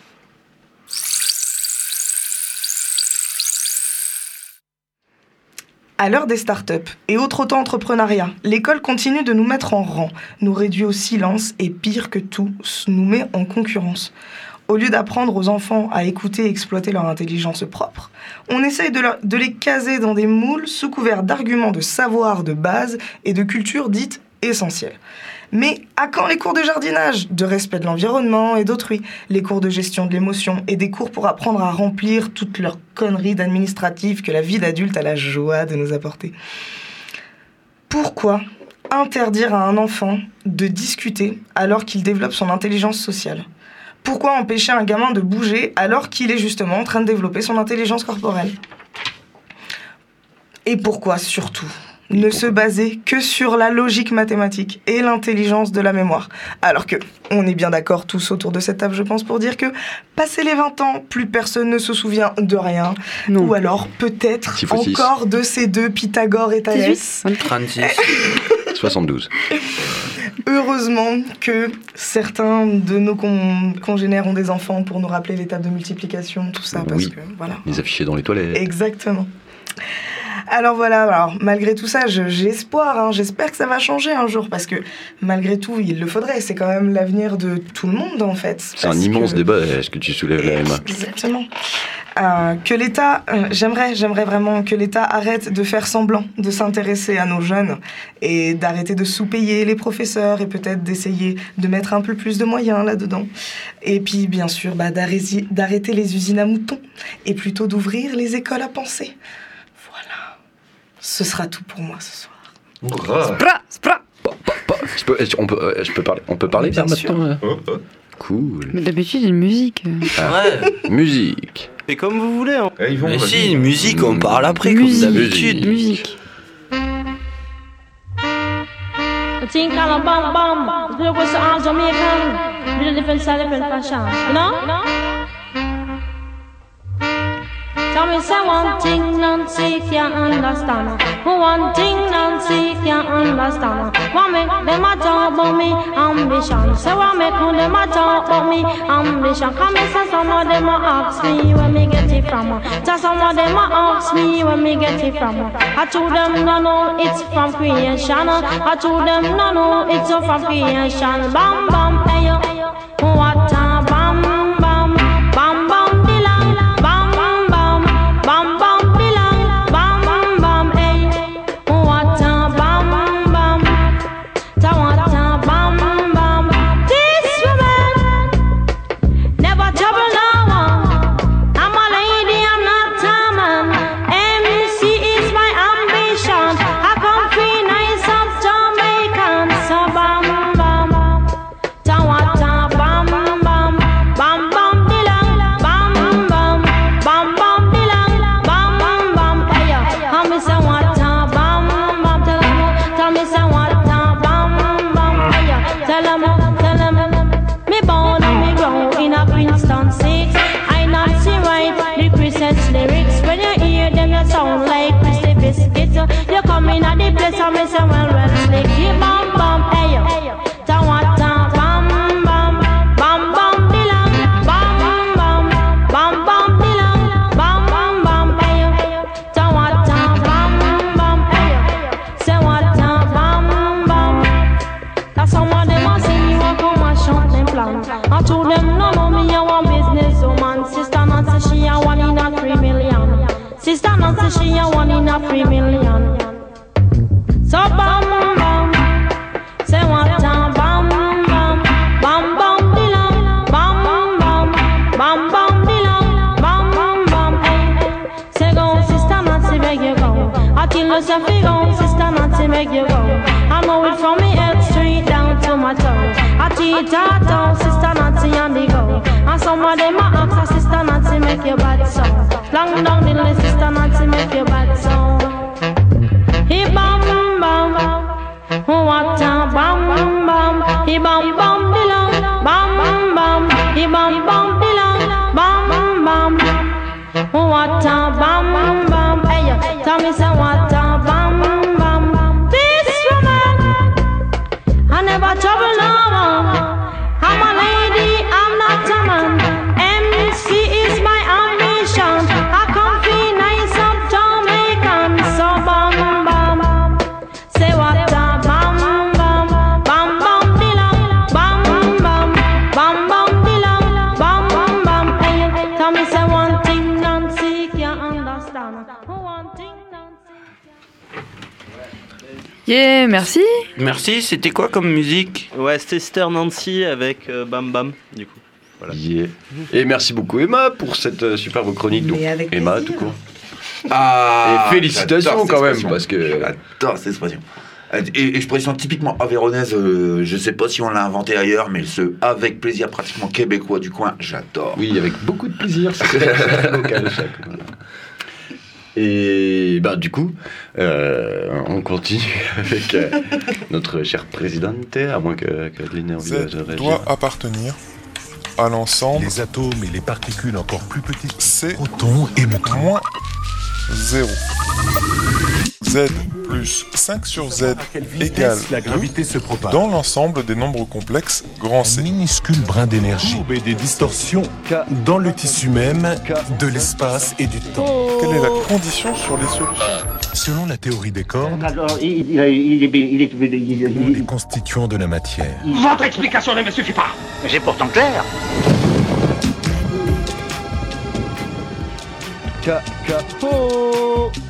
À l'heure des startups et autres auto-entrepreneuriat, l'école continue de nous mettre en rang, nous réduit au silence et pire que tout, nous met en concurrence. Au lieu d'apprendre aux enfants à écouter et exploiter leur intelligence propre, on essaye de, leur, de les caser dans des moules sous couvert d'arguments de savoir de base et de culture dite essentielle. Mais à quand les cours de jardinage, de respect de l'environnement et d'autrui, les cours de gestion de l'émotion et des cours pour apprendre à remplir toutes leurs conneries d'administratif que la vie d'adulte a la joie de nous apporter ? Pourquoi interdire à un enfant de discuter alors qu'il développe son intelligence sociale ? Pourquoi empêcher un gamin de bouger alors qu'il est justement en train de développer son intelligence corporelle ? Et pourquoi surtout ne se baser que sur la logique mathématique et l'intelligence de la mémoire. Alors que, on est bien d'accord tous autour de cette table, je pense, pour dire que, passé les vingt ans, plus personne ne se souvient de rien. Non. Ou alors, peut-être, encore de ces deux, Pythagore et Thalès. trente-six. soixante-douze. Heureusement que certains de nos con- congénères ont des enfants pour nous rappeler les tables de multiplication, tout ça, parce oui. que, voilà. Les afficher dans les toilettes. Exactement. Alors voilà, alors, malgré tout ça, je, j'ai espoir, hein, j'espère que ça va changer un jour, parce que malgré tout, il le faudrait, c'est quand même l'avenir de tout le monde en fait. C'est un immense que... débat, est-ce que tu soulèves là, Emma ? Exactement. Euh, que l'État, euh, j'aimerais, j'aimerais vraiment que l'État arrête de faire semblant de s'intéresser à nos jeunes et d'arrêter de sous-payer les professeurs et peut-être d'essayer de mettre un peu plus de moyens là-dedans. Et puis bien sûr, bah, d'arrêter, d'arrêter les usines à moutons et plutôt d'ouvrir les écoles à penser. Ce sera tout pour moi ce soir. Spra, spra. Je peux, on peut, je peux parler, on peut parler bien maintenant. Oh, oh. Cool. Mais d'habitude, il y a une musique. Ah, ouais. Musique. Et comme vous voulez. Hein. Eh, Mais si, une musique, on parle après, musique, comme d'habitude. Musique. Think on a bomb bomb, the was all Jamaican, with a different style, different fashion, you know? Tell me say one thing Nancy can't understand. One thing Nancy can't understand. What make them a talk about me ambition? Say what make them a talk about me ambition? Come and say some of them a ask me where me get it from. Tell some of them a ask me where me get it from. I told them no no it's from creation. I told them no no it's from creation. Bam bam hey yo, what a bam bam bam bam. You come in at the place and me say well well slick. You bam bam hey yo, ta wa ta bam bam bam bam bilang bam bam bam bam bilang bam bam bam hey yo, ta wa ta bam bam hey yo, say what ta bam bam. That's some of them a sing you a come and chant them plan. I told them no no me a one business woman. Sister Nancy she a one in a three million. Sister Nancy she a one in a three million. So bam bam, say what time bam bam, bam bam bilang, bam bam, bam bam bilang, bam bam bam. Hey, say go Sister Nancy make you go. I tell you say fi go Sister Nancy make you go. I know it from me head straight down to my toes. I teach her down Sister Nancy on the go. And some of them a ask Sister Nancy make you bad so. Long down the list Sister Nancy make you bad so. He bam bam, what a bam bam, he bam bam below, bam bam, he bam me say what a bam bam. This woman, I never trouble no one. I'm a lady, I'm not a man. M C is my ambition. I come feel nice up Jamaican. So bam bam, say what a bam bam, bam bam belong, bam bam, bam bam belong, bam bam. Hey, tell me say one thing, Nancy can't understand. One thing, Yeah, merci. Merci, c'était quoi comme musique? Ouais, c'était Sister Nancy avec euh, Bam Bam, du coup. Voilà. Yeah. Et merci beaucoup Emma pour cette euh, superbe chronique. Donc, Emma, tout court. Ah, et félicitations quand même, parce que. J'adore cette expression. Et expression typiquement avéronaise, euh, je sais pas si on l'a inventé ailleurs, mais ce avec plaisir pratiquement québécois du coin, j'adore. Oui, avec beaucoup de plaisir, c'est très local chaque. Voilà. Et bah, du coup, euh, on continue avec euh, notre chère présidente, à moins que, que l'énergie Z doit appartenir à l'ensemble. Les atomes et les particules encore plus petites. C'est protons et neutrons. Moins zéro. Z plus cinq sur Z égale la gravité se propage. Dans l'ensemble des nombres complexes grand C. Un minuscule brin d'énergie et des distorsions dans le tissu même de l'espace et du temps. Quelle est la condition sur les solutions? Selon la théorie des cordes, Alors, il, il, il, il, est, il, est, il, est, il est... les constituants de la matière. Votre explication ne me suffit pas. J'ai pourtant clair. Cacapo.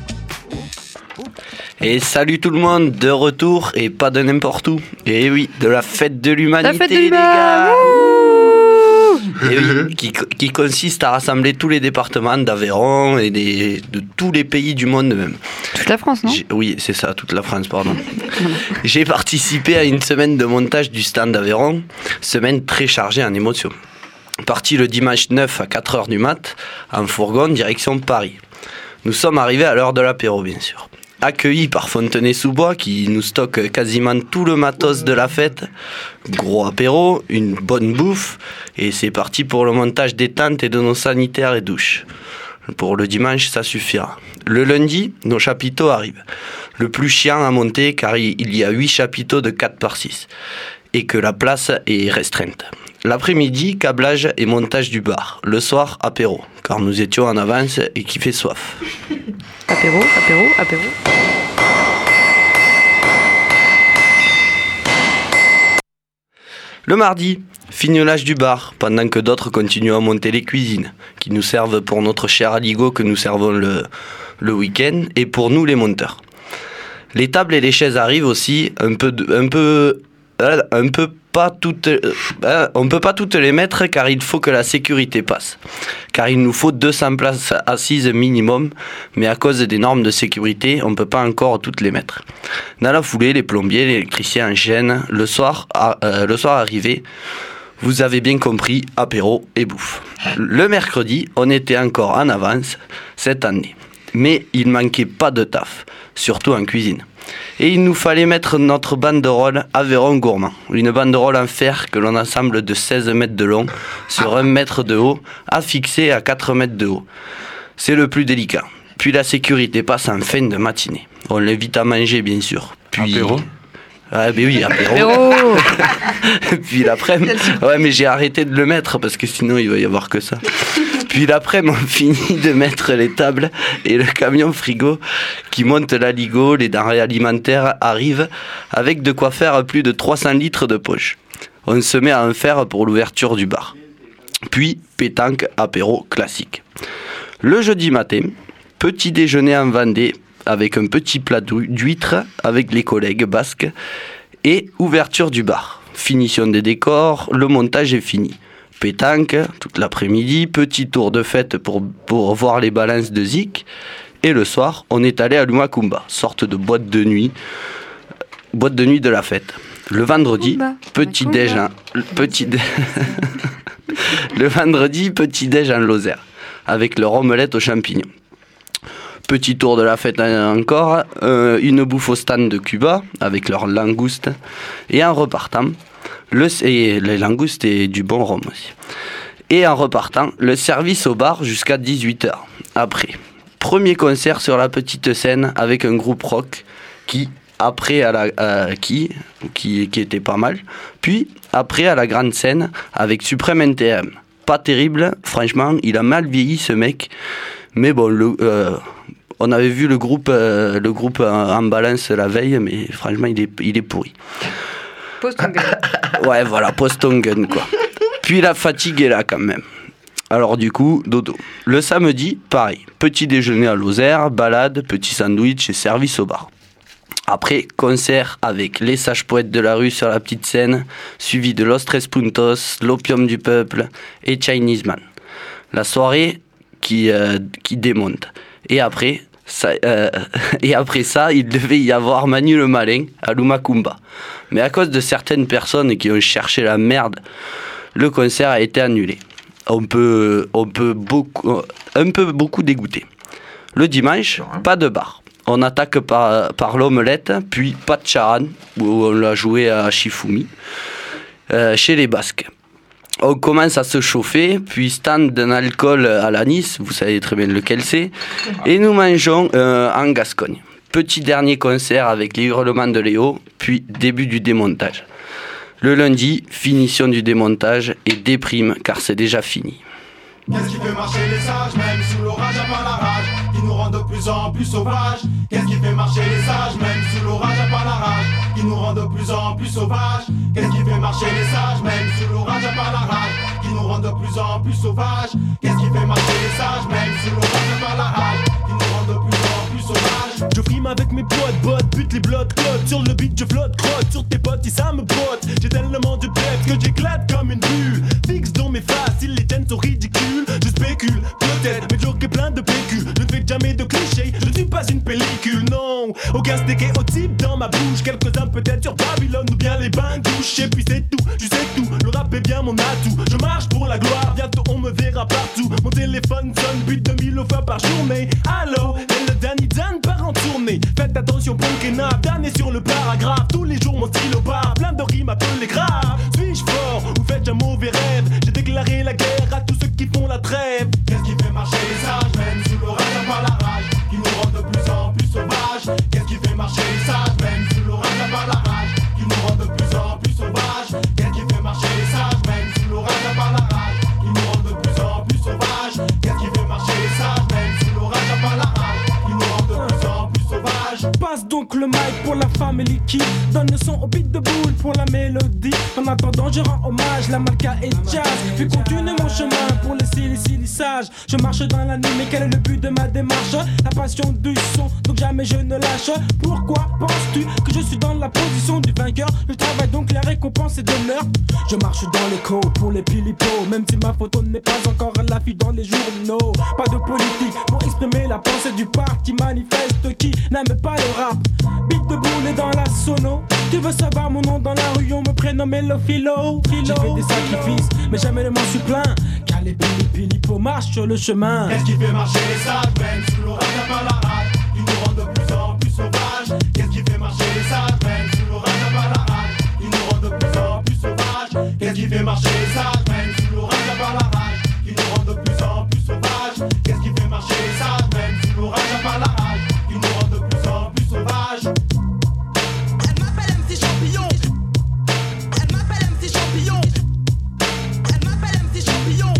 Et salut tout le monde, de retour et pas de n'importe où. Et oui, de la fête de l'humanité, La fête de les gars. l'humanité. Et oui, qui, qui consiste à rassembler tous les départements d'Aveyron et des, de tous les pays du monde même. Toute la France, non? J'ai, oui, c'est ça, toute la France, pardon. J'ai participé à une semaine de montage du stand d'Aveyron, semaine très chargée en émotions. Parti le dimanche neuf à quatre heures du mat, en fourgon, direction Paris. Nous sommes arrivés à l'heure de l'apéro, bien sûr. Accueillis par Fontenay-sous-Bois, qui nous stocke quasiment tout le matos de la fête. Gros apéro, une bonne bouffe, et c'est parti pour le montage des tentes et de nos sanitaires et douches. Pour le dimanche, ça suffira. Le lundi, nos chapiteaux arrivent. Le plus chiant à monter, car il y a huit chapiteaux de quatre par six, et que la place est restreinte. L'après-midi, câblage et montage du bar. Le soir, apéro, car nous étions en avance et qu'il fait soif. Apéro, apéro, apéro. Le mardi, fignolage du bar, pendant que d'autres continuent à monter les cuisines, qui nous servent pour notre cher aligot que nous servons le, le week-end, et pour nous les monteurs. Les tables et les chaises arrivent aussi, un peu... De, un peu un peu pas toutes, euh, on ne peut pas toutes les mettre car il faut que la sécurité passe. Car il nous faut deux cents places assises minimum, mais à cause des normes de sécurité, on ne peut pas encore toutes les mettre. Dans la foulée, les plombiers, les électriciens enchaînent. Le soir, euh, le soir arrivé, vous avez bien compris, apéro et bouffe. Le mercredi, on était encore en avance cette année. Mais il manquait pas de taf, surtout en cuisine. Et il nous fallait mettre notre banderole Aveyron Gourmand, une banderole en fer que l'on assemble de seize mètres de long sur un mètre de haut, affixée à quatre mètres de haut. C'est le plus délicat. Puis la sécurité passe en fin de matinée. On l'invite à manger, bien sûr. Puis... Apéro. Ah ben oui, apéro. Apéro. Puis l'après-midi, ouais, mais j'ai arrêté de le mettre parce que sinon il va y avoir que ça. Puis l'après-midi, on finit de mettre les tables et le camion frigo qui monte l'aligot, les denrées alimentaires arrivent avec de quoi faire plus de trois cents litres de poche. On se met à en faire pour l'ouverture du bar. Puis pétanque, apéro classique. Le jeudi matin, petit déjeuner en Vendée avec un petit plat d'huîtres avec les collègues basques et ouverture du bar. Finition des décors, le montage est fini. Pétanque, toute l'après-midi, petit tour de fête pour, pour voir les balances de Zik. Et le soir, on est allé à l'Umakumba, sorte de boîte de nuit, boîte de nuit de la fête. Le vendredi, petit déj en, petit dé... le vendredi, petit déj en Lozère, avec leur omelette aux champignons. Petit tour de la fête encore, euh, une bouffe au stand de Cuba, avec leurs langoustes. Et en repartant, le, et les langoustes et du bon rhum aussi. Et en repartant, le service au bar jusqu'à dix-huit heures. Après, Premier concert sur la petite scène avec un groupe rock qui, après, à la, euh, qui, qui, qui était pas mal. Puis, après, à la grande scène avec Supreme N T M. Pas terrible, franchement, il a mal vieilli ce mec. Mais bon, le, euh, on avait vu le groupe, euh, le groupe en, en balance la veille, mais franchement, il est, il est pourri. Post-Tongun. Ouais, voilà, post-Tongun, quoi. Puis la fatigue est là quand même. Alors du coup, dodo. Le samedi, pareil. Petit déjeuner à Lozère, balade, petit sandwich et service au bar. Après, concert avec les sages poètes de la rue sur la petite scène, suivi de Los Tres Puntos, l'Opium du Peuple et Chinese Man. La soirée qui, euh, qui démonte. Et après, ça, euh, et après ça, il devait y avoir Manu le Malin à Lumakumba. Mais à cause de certaines personnes qui ont cherché la merde, le concert a été annulé. On peut, on peut beaucoup, un peu beaucoup dégoûté. Le dimanche, pas de bar. On attaque par, par l'omelette, puis pas de charan, où on l'a joué à Shifumi, euh, chez les Basques. On commence à se chauffer, puis stand d'un alcool à l'anis, vous savez très bien lequel c'est, et nous mangeons euh, en Gascogne. Petit dernier concert avec les hurlements de Léo, puis début du démontage. Le lundi, finition du démontage et déprime car c'est déjà fini. Qu'est-ce qui fait marcher les sages, même sous l'orage à part la rage, qui nous rend de plus en plus sauvages? Qu'est-ce qui fait marcher les sages, même sous l'orage à part la rage, qui nous rend de plus en plus sauvages? Qu'est-ce qui fait marcher les sages, même sous l'orage à part la rage, qui nous rend de plus en plus sauvages? Qu'est-ce qui fait marcher les sages, même sous l'orage à part la rage, qui nous rend de plus en plus sauvages? Je frime avec mes potes, bottes, bute les blocs, code. Sur le beat je flotte, crotte, sur tes potes et ça me botte. J'ai tellement de tête que j'éclate comme une bulle. Fixe dans mes faces, ils les tiennent sont ridicules. Je spécule, peut-être, mais joke est plein de P Q. Je ne fais jamais de clichés, je ne suis pas une pellicule, non. Aucun steak et au type dans ma bouche. Quelques-uns peut-être sur Babylone ou bien les bains douches. Et puis c'est tout, tu sais tout, le rap est bien mon atout. Je marche pour la gloire, bientôt on me verra partout. Mon téléphone sonne plus de mille fois par journée. Allô, et le dernier Dan part en tournée. Faites attention, bon kenap, dernier sur le paragraphe. Tous les jours mon stylo part, plein de rimes appelées graves. Suis-je fort ou faites un mauvais rêve? J'ai déclaré la guerre à tous ceux qui font la trêve. Qu'est-ce qui fait marcher les sages, même sous l'orage à part la rage, qui nous rend de plus en plus sauvages? Qu'est-ce qui fait marcher les sages, même sous l'orage à part la rage, qui nous rend de plus en plus sauvages? Qu'est-ce qui fait marcher les sages, même sous l'orage à part la rage, qui nous rend de plus en plus sauvages? Qu'est-ce qui fait marcher les sages, même sous l'orage à part la rage, qui nous rend de plus en plus sauvages? Passe donc le mic pour la famille qui donne le son au beat de boule pour la mélodie. En attendant je rends hommage, la malka et jazz. Puis continue mon chemin pour les silly silly sages. Je marche dans la nuit mais quel est le but de ma démarche? La passion du son, donc jamais je ne lâche. Pourquoi penses-tu que je suis dans la position du vainqueur? Je travaille donc la récompense et d'honneur. Je marche dans l'écho pour les pilipos, même si ma photo n'est pas encore à l'affiche dans les journaux. Pas de politique pour exprimer la pensée du parti manifeste qui n'aime pas le rap. Beat de boule et dans la sono. Tu veux savoir mon nom dans la rue, on me prénomme le philo. J'ai fait des sacrifices, mais jamais ne m'en suis plaint. Car les pili pilipos marchent sur le chemin. Qu'est-ce qui fait marcher les sages, même sous l'orage à part la rage, qui nous rend de plus en plus sauvages? Qu'est-ce qui fait marcher les sages, même sous l'orage à part la rage, qui nous rend de plus en plus sauvages? Qu'est-ce qui fait marcher les sages, même sous l'orage à part la rage, qui nous rend de plus en plus sauvages? Qu'est-ce qui fait marcher les sages, même sous l'orage à part la rage, qui nous rend de plus en plus sauvages? Elle m'appelle M C Champignon. Elle m'appelle M C Champignon. Elle m'appelle M C Champignon.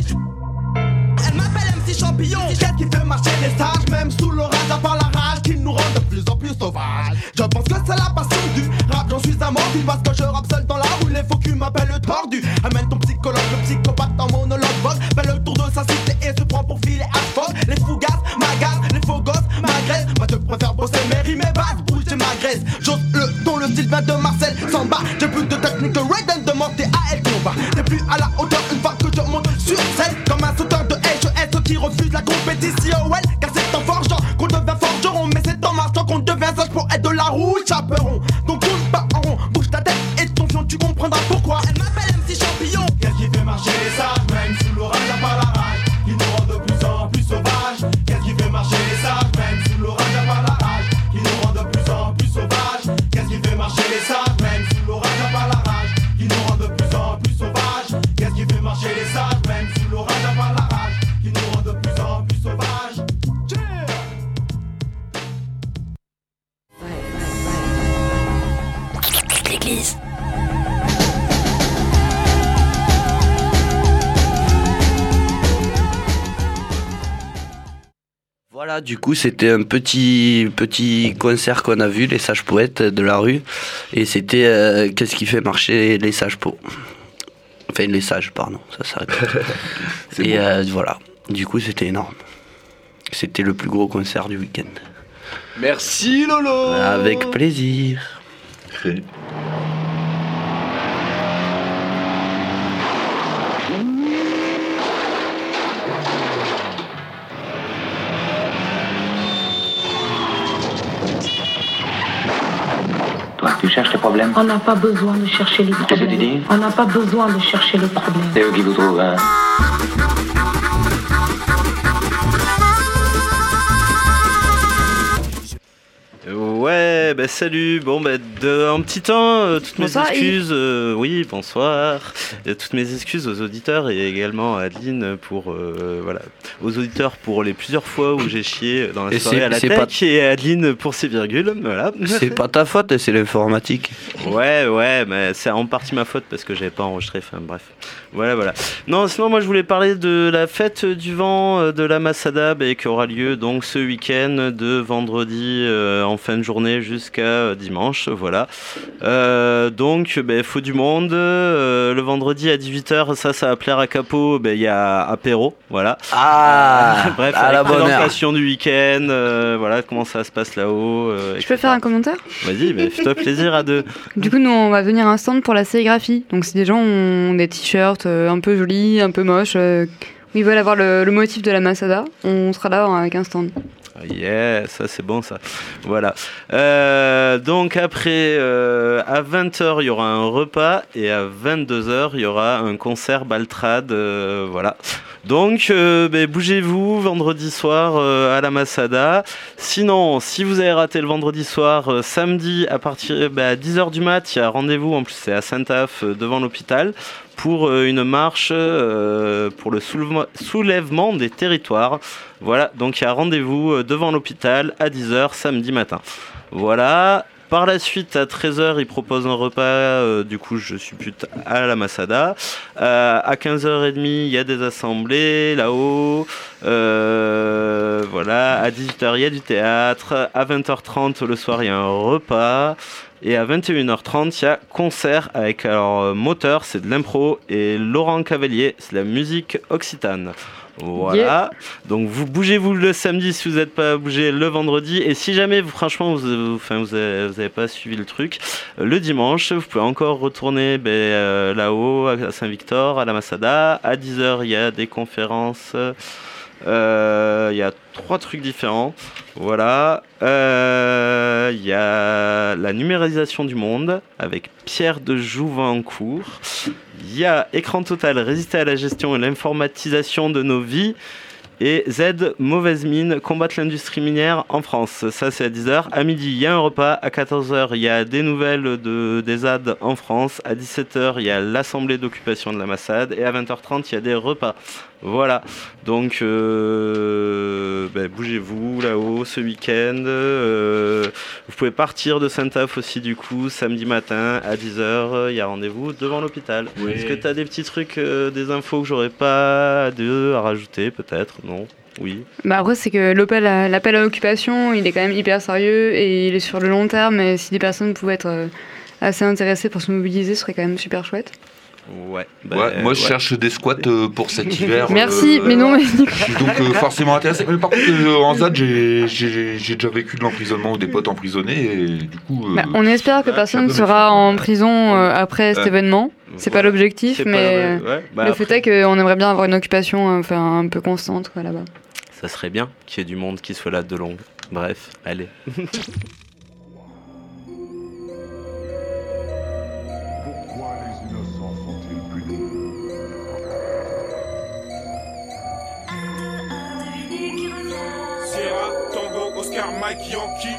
Elle m'appelle M C Champignon. Qu'est-ce qui fait marcher les sages, même sous l'orage à part la rage, qui nous rend de plus en plus sauvages? Je pense que c'est la passion du rap, j'en suis un mordu, parce que je rappe seul dans la rue, les faux culs m'appellent le tordu. Amène ton psychologue, le psychopathe en monologue vogue, fait le tour de sa cité et se prend pour filer à fog. Les fougasses m'agacent, les faux gosses m'agressent. Moi je préfère bosser mes rimes et basses, bouger ma graisse. J'ose le don, le style vient de Marcel Samba. J'ai plus de technique que Raiden de monter à El Combat. T'es plus à la hauteur une fois que je monte sur scène, comme un sauteur de H E S qui refuse la compétition. Ouais, car c'est en forgeant qu'on devient forgeron, mais c'est en marchant qu'on devient sage pour être de la roue chaperon. Donc tourne pas en rond, bouge ta tête et ton fion, tu comprendras pourquoi. Elle m'appelle M C Champignon. Qu'est-ce qui fait marcher les sages, même sous l'orage à part la rage, qui nous rend de plus en plus sauvages? Qu'est-ce qui fait marcher les sages, même sous l'orage à part la rage, qui nous rend de plus en plus sauvages? Qu'est-ce qui fait marcher les sages, même sous l'orage à part la rage, qui nous rend de plus en plus sauvages? Qu'est-ce qui fait marcher l'église. Voilà, du coup, c'était un petit, petit concert qu'on a vu, les sages poètes de la rue. Et c'était euh, qu'est-ce qui fait marcher les sages pots. Enfin, les sages, pardon, ça s'arrête. Et bon. euh, voilà, du coup, c'était énorme. C'était le plus gros concert du week-end. Merci Lolo. Avec plaisir. Toi, tu cherches les problèmes? On n'a pas besoin de chercher les problèmes. Qu'est-ce que tu dis? On n'a pas besoin de chercher les problèmes. C'est eux qui vous trouvent, hein? Ouais, bah salut, bon bah de, un petit temps, euh, toutes Bonsoir, mes excuses, euh, oui bonsoir, et toutes mes excuses aux auditeurs et également à Adeline pour, euh, voilà, aux auditeurs pour les plusieurs fois où j'ai chié dans la Et soirée c'est- à la c'est tech pas- et à Adeline pour ses virgules, voilà. C'est pas ta faute, c'est l'informatique. Ouais, ouais, mais c'est en partie ma faute parce que j'avais pas enregistré, enfin bref. Voilà, voilà. Non, sinon moi je voulais parler de la fête du vent euh, de la Masada bah, qui aura lieu donc ce week-end de vendredi euh, en fin de journée jusqu'à euh, dimanche, voilà. Euh, donc, bah, faut du monde. Euh, le vendredi à dix-huit heures, ça, ça va plaire à Capot, bah, il y a apéro, voilà. Ah, Euh, Bref, à avec la bonne heure. présentation du week-end, euh, voilà, comment ça se passe là-haut. euh, Je peux faire un commentaire? Vas-y, bah, fais-toi plaisir à deux. Du coup, nous, on va venir à un stand pour la sérigraphie. Donc, si des gens ont des t-shirts euh, un peu jolis, un peu moches, euh, où ils veulent avoir le, le motif de la Masada, on sera là avec un stand. Yeah, ça c'est bon ça. Voilà. Euh, donc après, euh, à vingt heures, il y aura un repas et à vingt-deux heures, il y aura un concert Baltrade. Euh, voilà. Donc, euh, ben, bougez-vous vendredi soir euh, à la Masada. Sinon, si vous avez raté le vendredi soir, euh, samedi à partir ben, à dix heures du mat, il y a rendez-vous. En plus, c'est à Saint-Aph euh, devant l'hôpital pour euh, une marche euh, pour le soulèvement, soulèvement des territoires. Voilà, donc il y a rendez-vous euh, devant l'hôpital à dix heures samedi matin. Voilà. Par la suite, à treize heures, ils proposent un repas, euh, du coup, je suis plus à la Masada. Euh, à quinze heures trente, il y a des assemblées là-haut. Euh, voilà, à dix-huit heures, il y a du théâtre. À vingt heures trente, le soir, il y a un repas. Et à vingt et une heures trente, il y a concert avec, alors, Moteur, c'est de l'impro, et Laurent Cavalier, c'est de la musique occitane. Voilà, yeah. Donc vous bougez-vous le samedi si vous n'êtes pas bougé le vendredi, et si jamais vous, franchement vous n'avez enfin, vous avez, vous avez pas suivi le truc, euh, le dimanche vous pouvez encore retourner ben, euh, là-haut à Saint-Victor, à la Masada. À dix heures il y a des conférences, euh, il y a trois trucs différents. Voilà, euh, il y a la numérisation du monde avec Pierre de Jouvencourt. Il y a Écran Total, résister à la gestion et l'informatisation de nos vies. Et Z, mauvaise mine, combattre l'industrie minière en France. Ça, c'est à dix heures. À midi, il y a un repas. À quatorze heures, il y a des nouvelles de, des Z A D en France. À dix-sept heures, il y a l'assemblée d'occupation de la Massade. Et à vingt heures trente, il y a des repas. Voilà. Donc, euh, ben, bougez-vous là-haut ce week-end. Euh, vous pouvez partir de Saint-Aph aussi, du coup, samedi matin à dix heures. Il y a rendez-vous devant l'hôpital. Oui. Est-ce que tu as des petits trucs, euh, des infos que j'aurais pas de, à rajouter, peut-être? Non. Oui. Bah après, c'est que l'appel à, l'appel à l'occupation, il est quand même hyper sérieux et il est sur le long terme. Et si des personnes pouvaient être euh, assez intéressées pour se mobiliser, ce serait quand même super chouette. Ouais. Bah, ouais moi, ouais. je cherche des squats euh, pour cet hiver. Merci, euh, mais non, mais... Je suis donc euh, forcément intéressé. Mais par contre, euh, en Z A D, j'ai, j'ai, j'ai déjà vécu de l'emprisonnement ou des potes emprisonnés. Et du coup, euh, bah, on espère que ouais, personne ne sera en prison euh, après cet euh, événement. C'est voilà. pas l'objectif, c'est mais pas ouais. bah, le après... fait est qu'on aimerait bien avoir une occupation enfin, un peu constante quoi, là-bas. Ça serait bien qu'il y ait du monde qui soit là de longue. Bref, allez. Mike Yankee.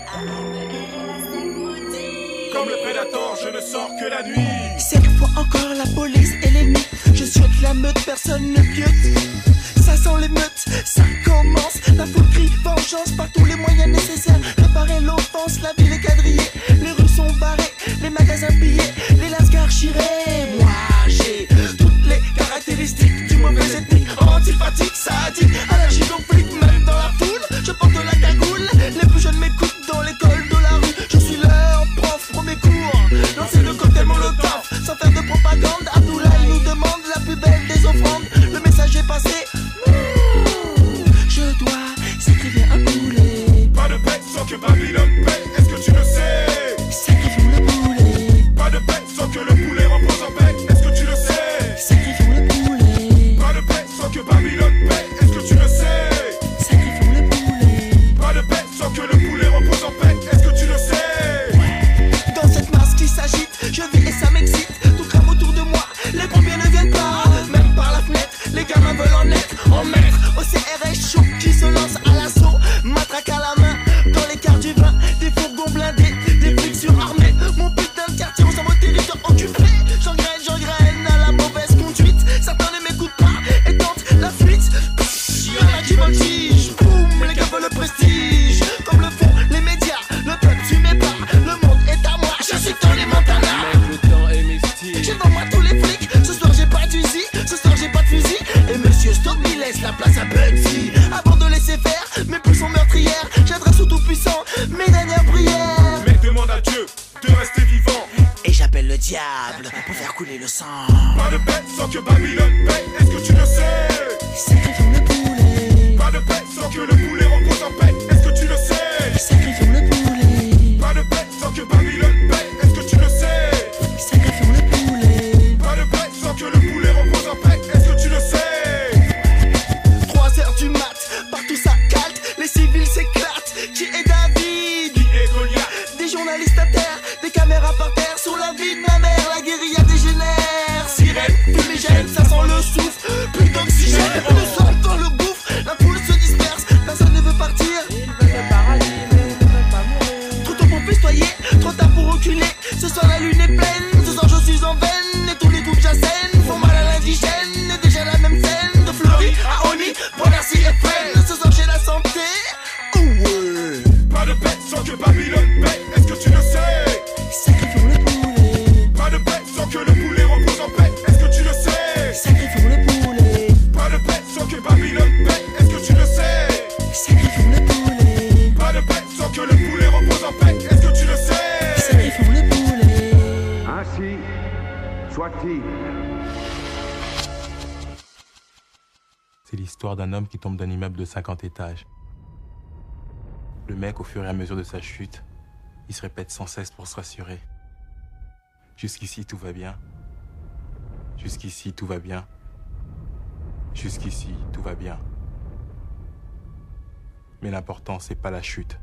Comme le prédateur, je ne sors que la nuit. Cette fois encore la police et l'ennemi. Je souhaite la meute, personne ne piote. Ça sent l'émeute, ça commence. La foule crie vengeance par tous les moyens nécessaires. Réparer l'offense, la ville est quadrillée. Les rues sont barrées, les magasins pillés. déchiré. Moi j'ai toutes les caractéristiques du mauvais ethnique, antipathique, sadique, allergique au flic, même dans la foule. Je porte la cagoule, les plus jeunes m'écoutent dans l'école de la rue. Je suis leur prof, premier cours, lancer le cocktail molotov, sans faire de propagande. Abdoulaye nous demande la plus belle des offrandes. Le message est passé. Je dois sacrifier un poulet. Pas de paix sans que Babylone paie, est-ce que tu le sais? Sacrifions le poulet. Pas de paix sans que le poulet repose en paix, est-ce que tu le sais? Sacrifions le poulet. Pas de paix sans que Babylone paie, est-ce que tu le sais? Sacrifions le poulet. Pas de paix sans que le poulet repose en paix, est-ce que tu le sais? Dans cette masse qui s'agite, je vis et ça m'excite. Tout crame autour de moi, les pompiers ne viennent pas. Même par la fenêtre, les gamins veulent en être en maître. Au C R S chaud qui se lance à l'assaut, matraque à la main, dans les quarts du vin, des fourgons blindés, des flics surarmés. Mon putain de quartier ressemble au territoire occupé. J'engraine, j'engraine à la mauvaise conduite. Certains ne m'écoutent pas et tentent la fuite. Y'en a qui voltigent, boum, les gars veulent le prestige. Comme le font les médias, le peuple tu m'es pas. Le monde est à moi, je suis Tony Montana. Le temps est mystique. J'ai devant moi tous les flics, ce soir j'ai pas d'usi, ce soir j'ai pas de fusil. Et monsieur Stone il laisse la place à Bugsy. Avant de laisser faire, mes pulsions meurtrières, j'adresse au tout-puissant mes dernières prières. Mais demande à Dieu de rester vivant. Et j'appelle le diable pour faire couler le sang. Pas de paix sans que Babylone paie, est-ce que tu le sais? Sacrifions le poulet. Pas de paix sans que le poulet repose en paix, est-ce que tu le sais? Sacrifions le poulet. Pas de paix sans que Babylone paie, est-ce que tu le sais? Sacrifions le poulet. Pas de paix sans que le poulet repose en paix, est-ce que tu le sais? Trois heures du mat, partout ça calte, les civils s'éclatent. Qui est David? Qui est Goliath? Des journalistes à terre, des caméras par terre. Sur la vie de ma mère, la guérilla dégénère. Sirène, fumigène, ça sent le souffle. Plus d'oxygène, le sang dans le gouffre. La foule se disperse, personne ne veut partir. Ils veulent le paradis, mais ils ne veulent pas mourir. Trop tôt pour festoyer, trop tard pour reculer. Ce soir la lune est pleine, ce soir je suis en veine. Et tous les groupes j'assène font mal à l'indigène. Et déjà la même scène, de Fleury à Oni, Bonassi et Fresnes. Ce soir j'ai la santé. Ouais. Pas de paix sans que Babylone paie, est-ce que tu le sais? Sacrifions le poulet. Pas de paix sans que le poulet repose en paix, est-ce que tu le sais? Sacrifions le poulet. Pas de paix sans que Babylone paie, est-ce que tu le sais? Sacrifions le poulet. Pas de paix sans que le poulet repose en paix, est-ce que tu le sais? Sacrifions le poulet. Ainsi soit-il. C'est l'histoire d'un homme qui tombe d'un immeuble de cinquante étages. Le mec, au fur et à mesure de sa chute, il se répète sans cesse pour se rassurer. Jusqu'ici, tout va bien. Jusqu'ici, tout va bien. Jusqu'ici, tout va bien. Mais l'important, c'est pas la chute.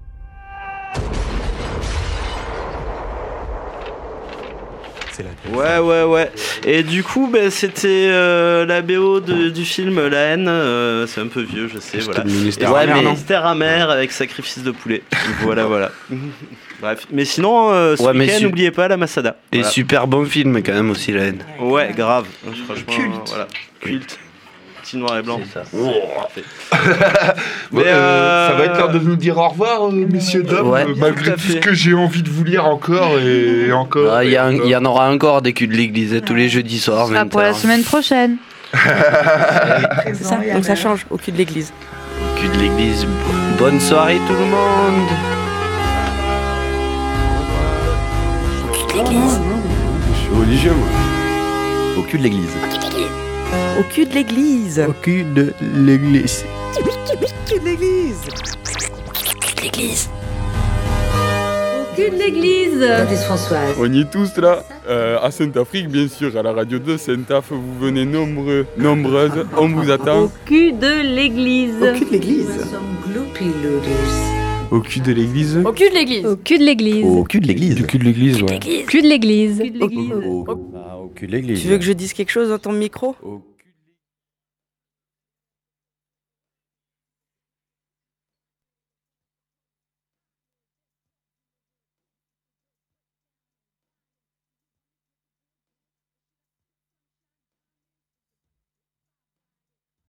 C'est la Ouais, ouais, ouais. Et du coup, bah, c'était euh, la B O de, du film La Haine. Euh, c'est un peu vieux, je sais. Voilà. Ministère ouais, amer, mais non Ministère amer avec sacrifice de poulet. voilà, voilà. Bref. Mais sinon, euh, ce Ouais, mais week-end, su- n'oubliez pas la Masada. Et Voilà. super bon film quand même aussi, La Haine. Ouais, grave. Franchement, Culte. voilà. Culte. Petit noir et blanc. Ça. Parfait. Bon, Mais, euh, euh, Ça va être l'heure de nous dire au revoir, euh, messieurs, dames, Ouais. euh, malgré Tout à tout ce fait. que j'ai envie de vous lire encore et encore. Ah, Il y, a et un- encore. il y en aura encore des culs de l'église tous les jeudis soirs. Ce sera pour la vingt heures. semaine prochaine. C'est ça, donc ça change au cul de l'église. Cul de l'église. Bonne soirée tout le monde. L'église. Je suis religieux, moi. Au cul de l'église. Au cul de l'église. Au cul de l'église. Cul de l'église. L'église. Au cul de l'église. Françoise. On y est tous là, euh, à Sainte-Afrique, bien sûr, à la radio de Sainte-Af. Vous venez nombreux, nombreuses, on vous attend. Au cul de l'église. Au cul de l'église. Au cul de l'église. Au cul de l'église. Au cul de l'église. Au cul de l'église. Du cul de l'église, ouais. Cul de l'église. Au cul de l'église. Tu veux que je dise quelque chose dans ton micro? Au